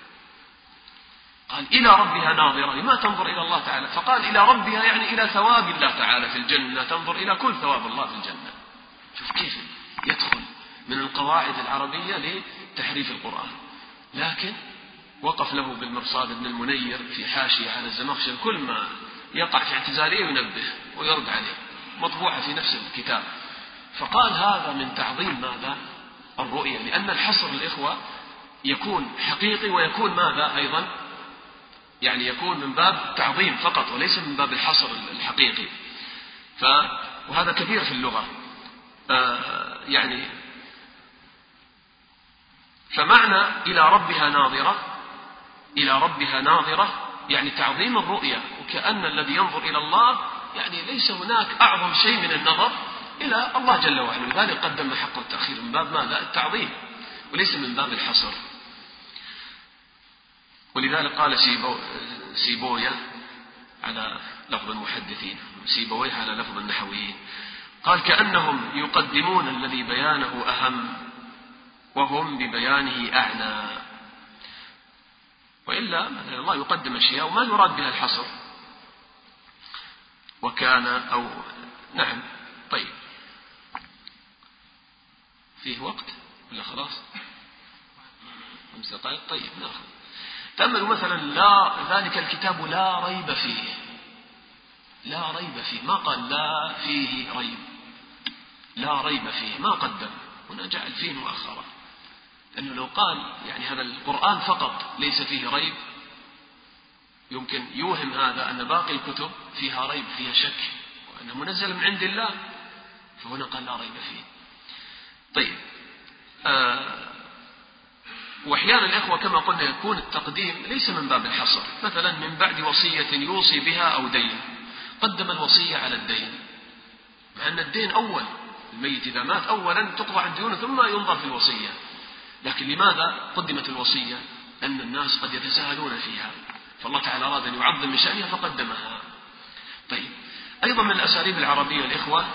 قال إلى ربها ناظرة، لما تنظر إلى الله تعالى؟ فقال إلى ربها يعني إلى ثواب الله تعالى في الجنة، تنظر إلى كل ثواب الله في الجنة. شوف كيف يدخل من القواعد العربية لتحريف القرآن. لكن وقف له بالمرصاد ابن المنير في حاشية على الزمخشري، كل ما يقع في اعتزالية ينبه ويرد عليه، مطبوعة في نفس الكتاب. فقال هذا من تعظيم ماذا؟ الرؤية، لأن الحصر الإخوة يكون حقيقي ويكون ماذا أيضا؟ يعني يكون من باب تعظيم فقط وليس من باب الحصر الحقيقي. وهذا كثير في اللغة. يعني فمعنى إلى ربها ناظرة يعني تعظيم الرؤية، وكأن الذي ينظر إلى الله يعني ليس هناك أعظم شيء من النظر إلى الله جل وعلا، لذلك قدم حق التأخير من باب ماذا؟ التعظيم، وليس من باب الحصر. ولذلك قال سيبويه على لفظ المحدثين، سيبويه على لفظ النحويين، قال كأنهم يقدمون الذي بيانه أهم وهم ببيانه أعنى. وإلا مثلا الله يقدم أشياء وما يراد بها الحصر، وكان أو نعم. طيب فيه وقت ولا خلاص 5 دقائق؟ طيب ناخذ. تأملوا مثلا لا ذلك الكتاب لا ريب فيه، لا ريب فيه، ما قال لا فيه ريب، لا ريب فيه ما قدم، هنا جعل فيه مؤخرا، لأنه لو قال يعني هذا القرآن فقط ليس فيه ريب يمكن يوهم هذا أن باقي الكتب فيها ريب، فيها شك، وأنه منزل من عند الله، فهنا قال لا ريب فيه. طيب وأحيانا الإخوة كما قلنا يكون التقديم ليس من باب الحصر، مثلا من بعد وصية يوصي بها أو دين، قدم الوصية على الدين، مع أن الدين أول، الميت إذا مات أولا تقضى عن ديونه ثم ينظر في الوصية، لكن لماذا قدمت الوصية؟ أن الناس قد يتساهلون فيها، فالله تعالى أراد أن يعظم من شأنها فقدمها. طيب أيضا من الأساليب العربية الإخوة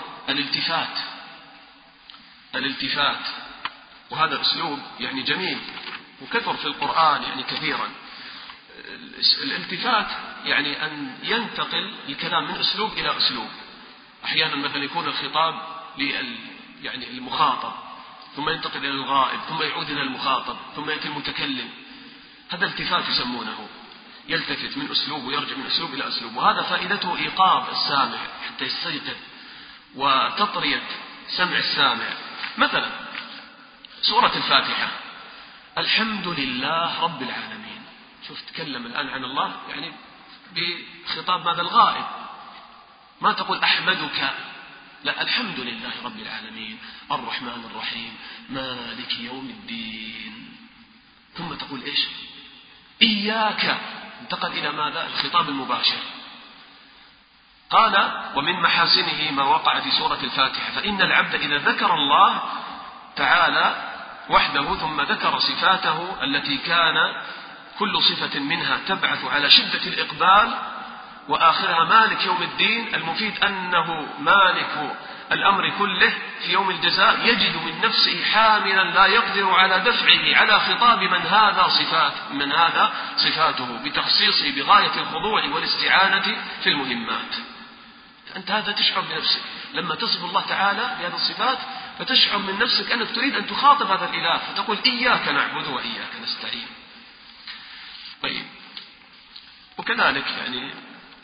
الالتفات، وهذا أسلوب يعني جميل وكثر في القرآن يعني كثيرا. الالتفات يعني أن ينتقل الكلام من أسلوب إلى أسلوب، أحيانا مثلا يكون الخطاب يعني المخاطب ثم ينتقل إلى الغائب ثم يعود إلى المخاطب ثم يأتي المتكلم، هذا التفات يسمونه، يلتفت من أسلوب ويرجع من أسلوب إلى أسلوب، وهذا فائدته إيقاظ السامع حتى يستيقظ وتطرية سمع السامع. مثلا سورة الفاتحة الحمد لله رب العالمين، شوف تكلم الآن عن الله يعني بخطاب ماذا؟ الغائب، ما تقول أحمدك، لا، الحمد لله رب العالمين الرحمن الرحيم مالك يوم الدين، ثم تقول إيش؟ إياك، انتقل إلى ماذا؟ الخطاب المباشر. قال ومن محاسنه ما وقع في سورة الفاتحة، فإن العبد إذا ذكر الله تعالى وحده ثم ذكر صفاته التي كان كل صفة منها تبعث على شدة الإقبال وآخرها مالك يوم الدين، المفيد أنه مالك الأمر كله في يوم الجزاء، يجد من نفسه حاملا لا يقدر على دفعه على خطاب من هذا صفاته بتخصيصه بغاية الخضوع والاستعانة في المهمات. أنت هذا تشعر بنفسك لما تصف الله تعالى بهذه الصفات، فتشعر من نفسك أنك تريد أن تخاطب هذا الإله، فتقول إياك نعبد وإياك نستعين. طيب وكذلك يعني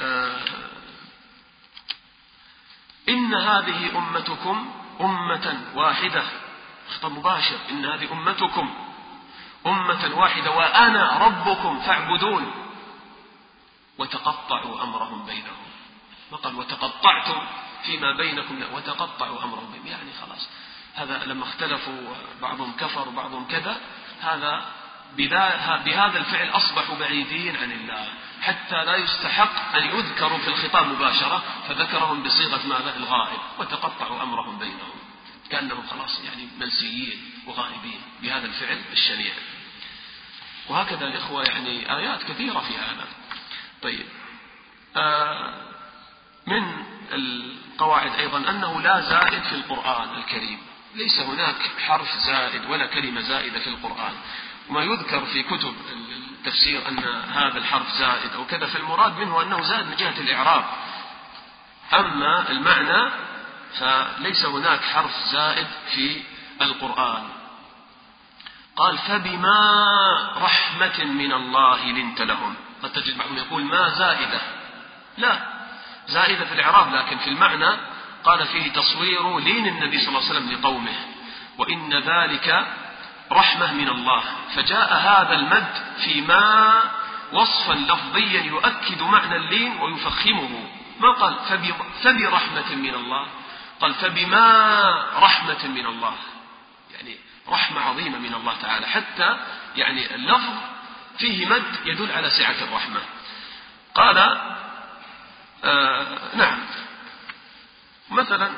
إن هذه أمتكم أمة واحدة، خطاب مباشر، إن هذه أمتكم أمة واحدة وأنا ربكم فاعبدون، وتقطعوا أمرهم بينهم، ما قال وتقطعتم فيما بينكم، لا، وتقطعوا أمرهم بينهم، يعني خلاص هذا لما اختلفوا بعضهم كفر وبعضهم كذا، هذا بهذا الفعل أصبحوا بعيدين عن الله حتى لا يستحق أن يذكروا في الخطاب مباشرة، فذكرهم بصيغة ماذا؟ الغائب، وتقطعوا أمرهم بينهم، كأنهم خلاص يعني منسيين وغائبين بهذا الفعل الشنيع. وهكذا الإخوة يعني آيات كثيرة في هذا. طيب من القواعد أيضا أنه لا زائد في القرآن الكريم، ليس هناك حرف زائد ولا كلمة زائدة في القرآن، وما يذكر في كتب التفسير أن هذا الحرف زائد أو كذا، فالمراد منه أنه زائد من جهة الإعراب، أما المعنى فليس هناك حرف زائد في القرآن. قال فبما رحمة من الله لنت لهم، قد تجد بعضهم يقول ما زائدة، لا، زائدة في الإعراب، لكن في المعنى قال فيه تصوير لين النبي صلى الله عليه وسلم لقومه، وإن ذلك رحمة من الله، فجاء هذا المد فيما وصفا لفظيا يؤكد معنى اللين ويفخمه، ما قال فبرحمة من الله، قال فبما رحمة من الله، يعني رحمة عظيمة من الله تعالى، حتى يعني اللفظ فيه مد يدل على سعة الرحمة. قال نعم، مثلا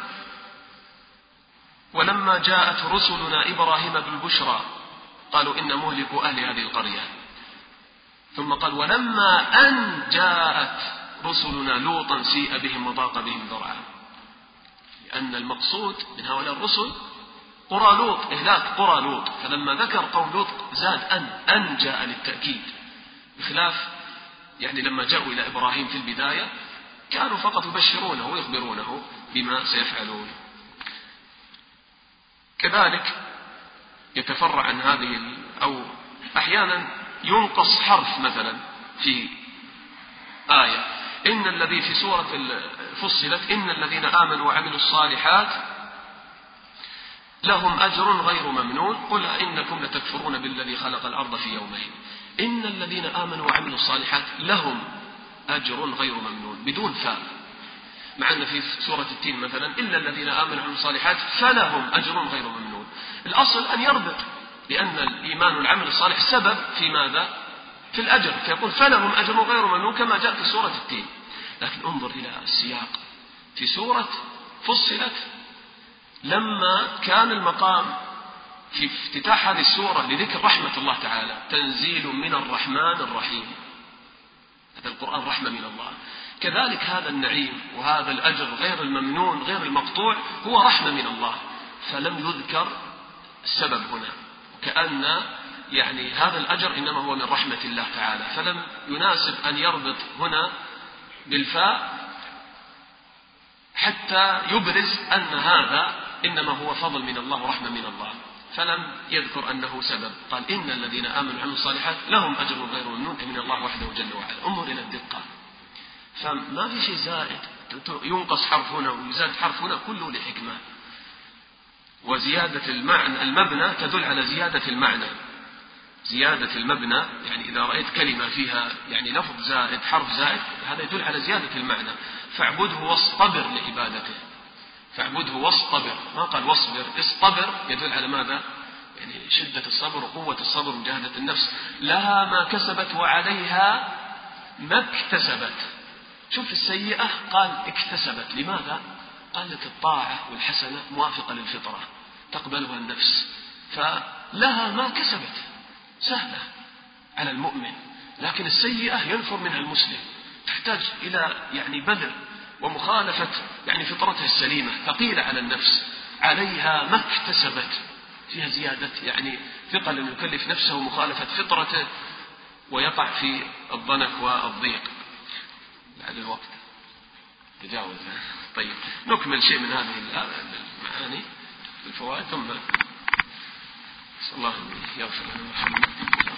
ولما جاءت رسلنا إبراهيم بالبشرى قالوا إن مهلك أهل هذه القرية، ثم قال ولما أن جاءت رسلنا لوطا سيء بهم وضاق بهم ذرعا، لأن المقصود من هؤلاء الرسل قرى لوط، إهلاك قرى لوط، فلما ذكر قوم لوط زاد أن جاء للتأكيد، بخلاف يعني لما جاءوا إلى إبراهيم في البداية كانوا فقط يبشرونه ويخبرونه بما سيفعلون. كذلك يتفرع عن هذه، أو أحيانا ينقص حرف مثلا في آية، إن الذي في سورة فصلت إن الذين آمنوا وعملوا الصالحات لهم أجر غير ممنون قل إنكم لتكفرون بالذي خلق الأرض في يومين. إن الذين آمنوا وعملوا الصالحات لهم أجر غير ممنون بدون فاء، مع أن في سورة التين مثلا إلا الذين آمنوا وعملوا الصالحات فلهم أجر غير ممنون. الأصل أن يربط، لأن الإيمان والعمل الصالح سبب في ماذا؟ في الأجر، فيقول فلهم أجر غير ممنون كما جاء في سورة التين. لكن انظر إلى السياق في سورة فصلت، لما كان المقام في افتتاح هذه السورة لذكر رحمة الله تعالى، تنزيل من الرحمن الرحيم، هذا القرآن رحمة من الله، كذلك هذا النعيم وهذا الأجر غير الممنون غير المقطوع هو رحمة من الله، فلم يذكر السبب هنا، كأن يعني هذا الأجر إنما هو من رحمة الله تعالى، فلم يناسب أن يربط هنا بالفاء حتى يبرز أن هذا إنما هو فضل من الله ورحمة من الله، فلم يذكر أنه سبب. قال إن الذين آمنوا وعملوا الصالحات لهم أجر غير ممنون من الله وحده جل وعلا. انظر إلى الدقة، فما في شيء زائد ينقص حرف هنا ويزاد حرف هنا، كله لحكمة. وزيادة المعنى المبنى تدل على زيادة المعنى، زيادة المبنى يعني إذا رأيت كلمة فيها يعني لفظ زائد حرف زائد هذا يدل على زيادة المعنى. فاعبده واصطبر لعبادته، فاعبده واصطبر، ما قال واصبر، اصطبر يدل على ماذا؟ يعني شدة الصبر وقوة الصبر ومجاهدة النفس. لها ما كسبت وعليها ما اكتسبت. شوف السيئة قال اكتسبت، لماذا؟ قال لك الطاعة والحسنة موافقة للفطرة تقبلها النفس، فلها ما كسبت سهلة على المؤمن، لكن السيئة ينفر منها المسلم، تحتاج إلى يعني بذل ومخالفة يعني فطرتها السليمة، ثقيلة على النفس. عليها ما اكتسبت، فيها زيادة يعني ثقل يكلف نفسه ومخالفة فطرته ويقع في الضنك والضيق. بعد الوقت تجاوز. طيب نكمل شيء من هذه المعاني الفوائد ثم نسأل الله يغفر لنا.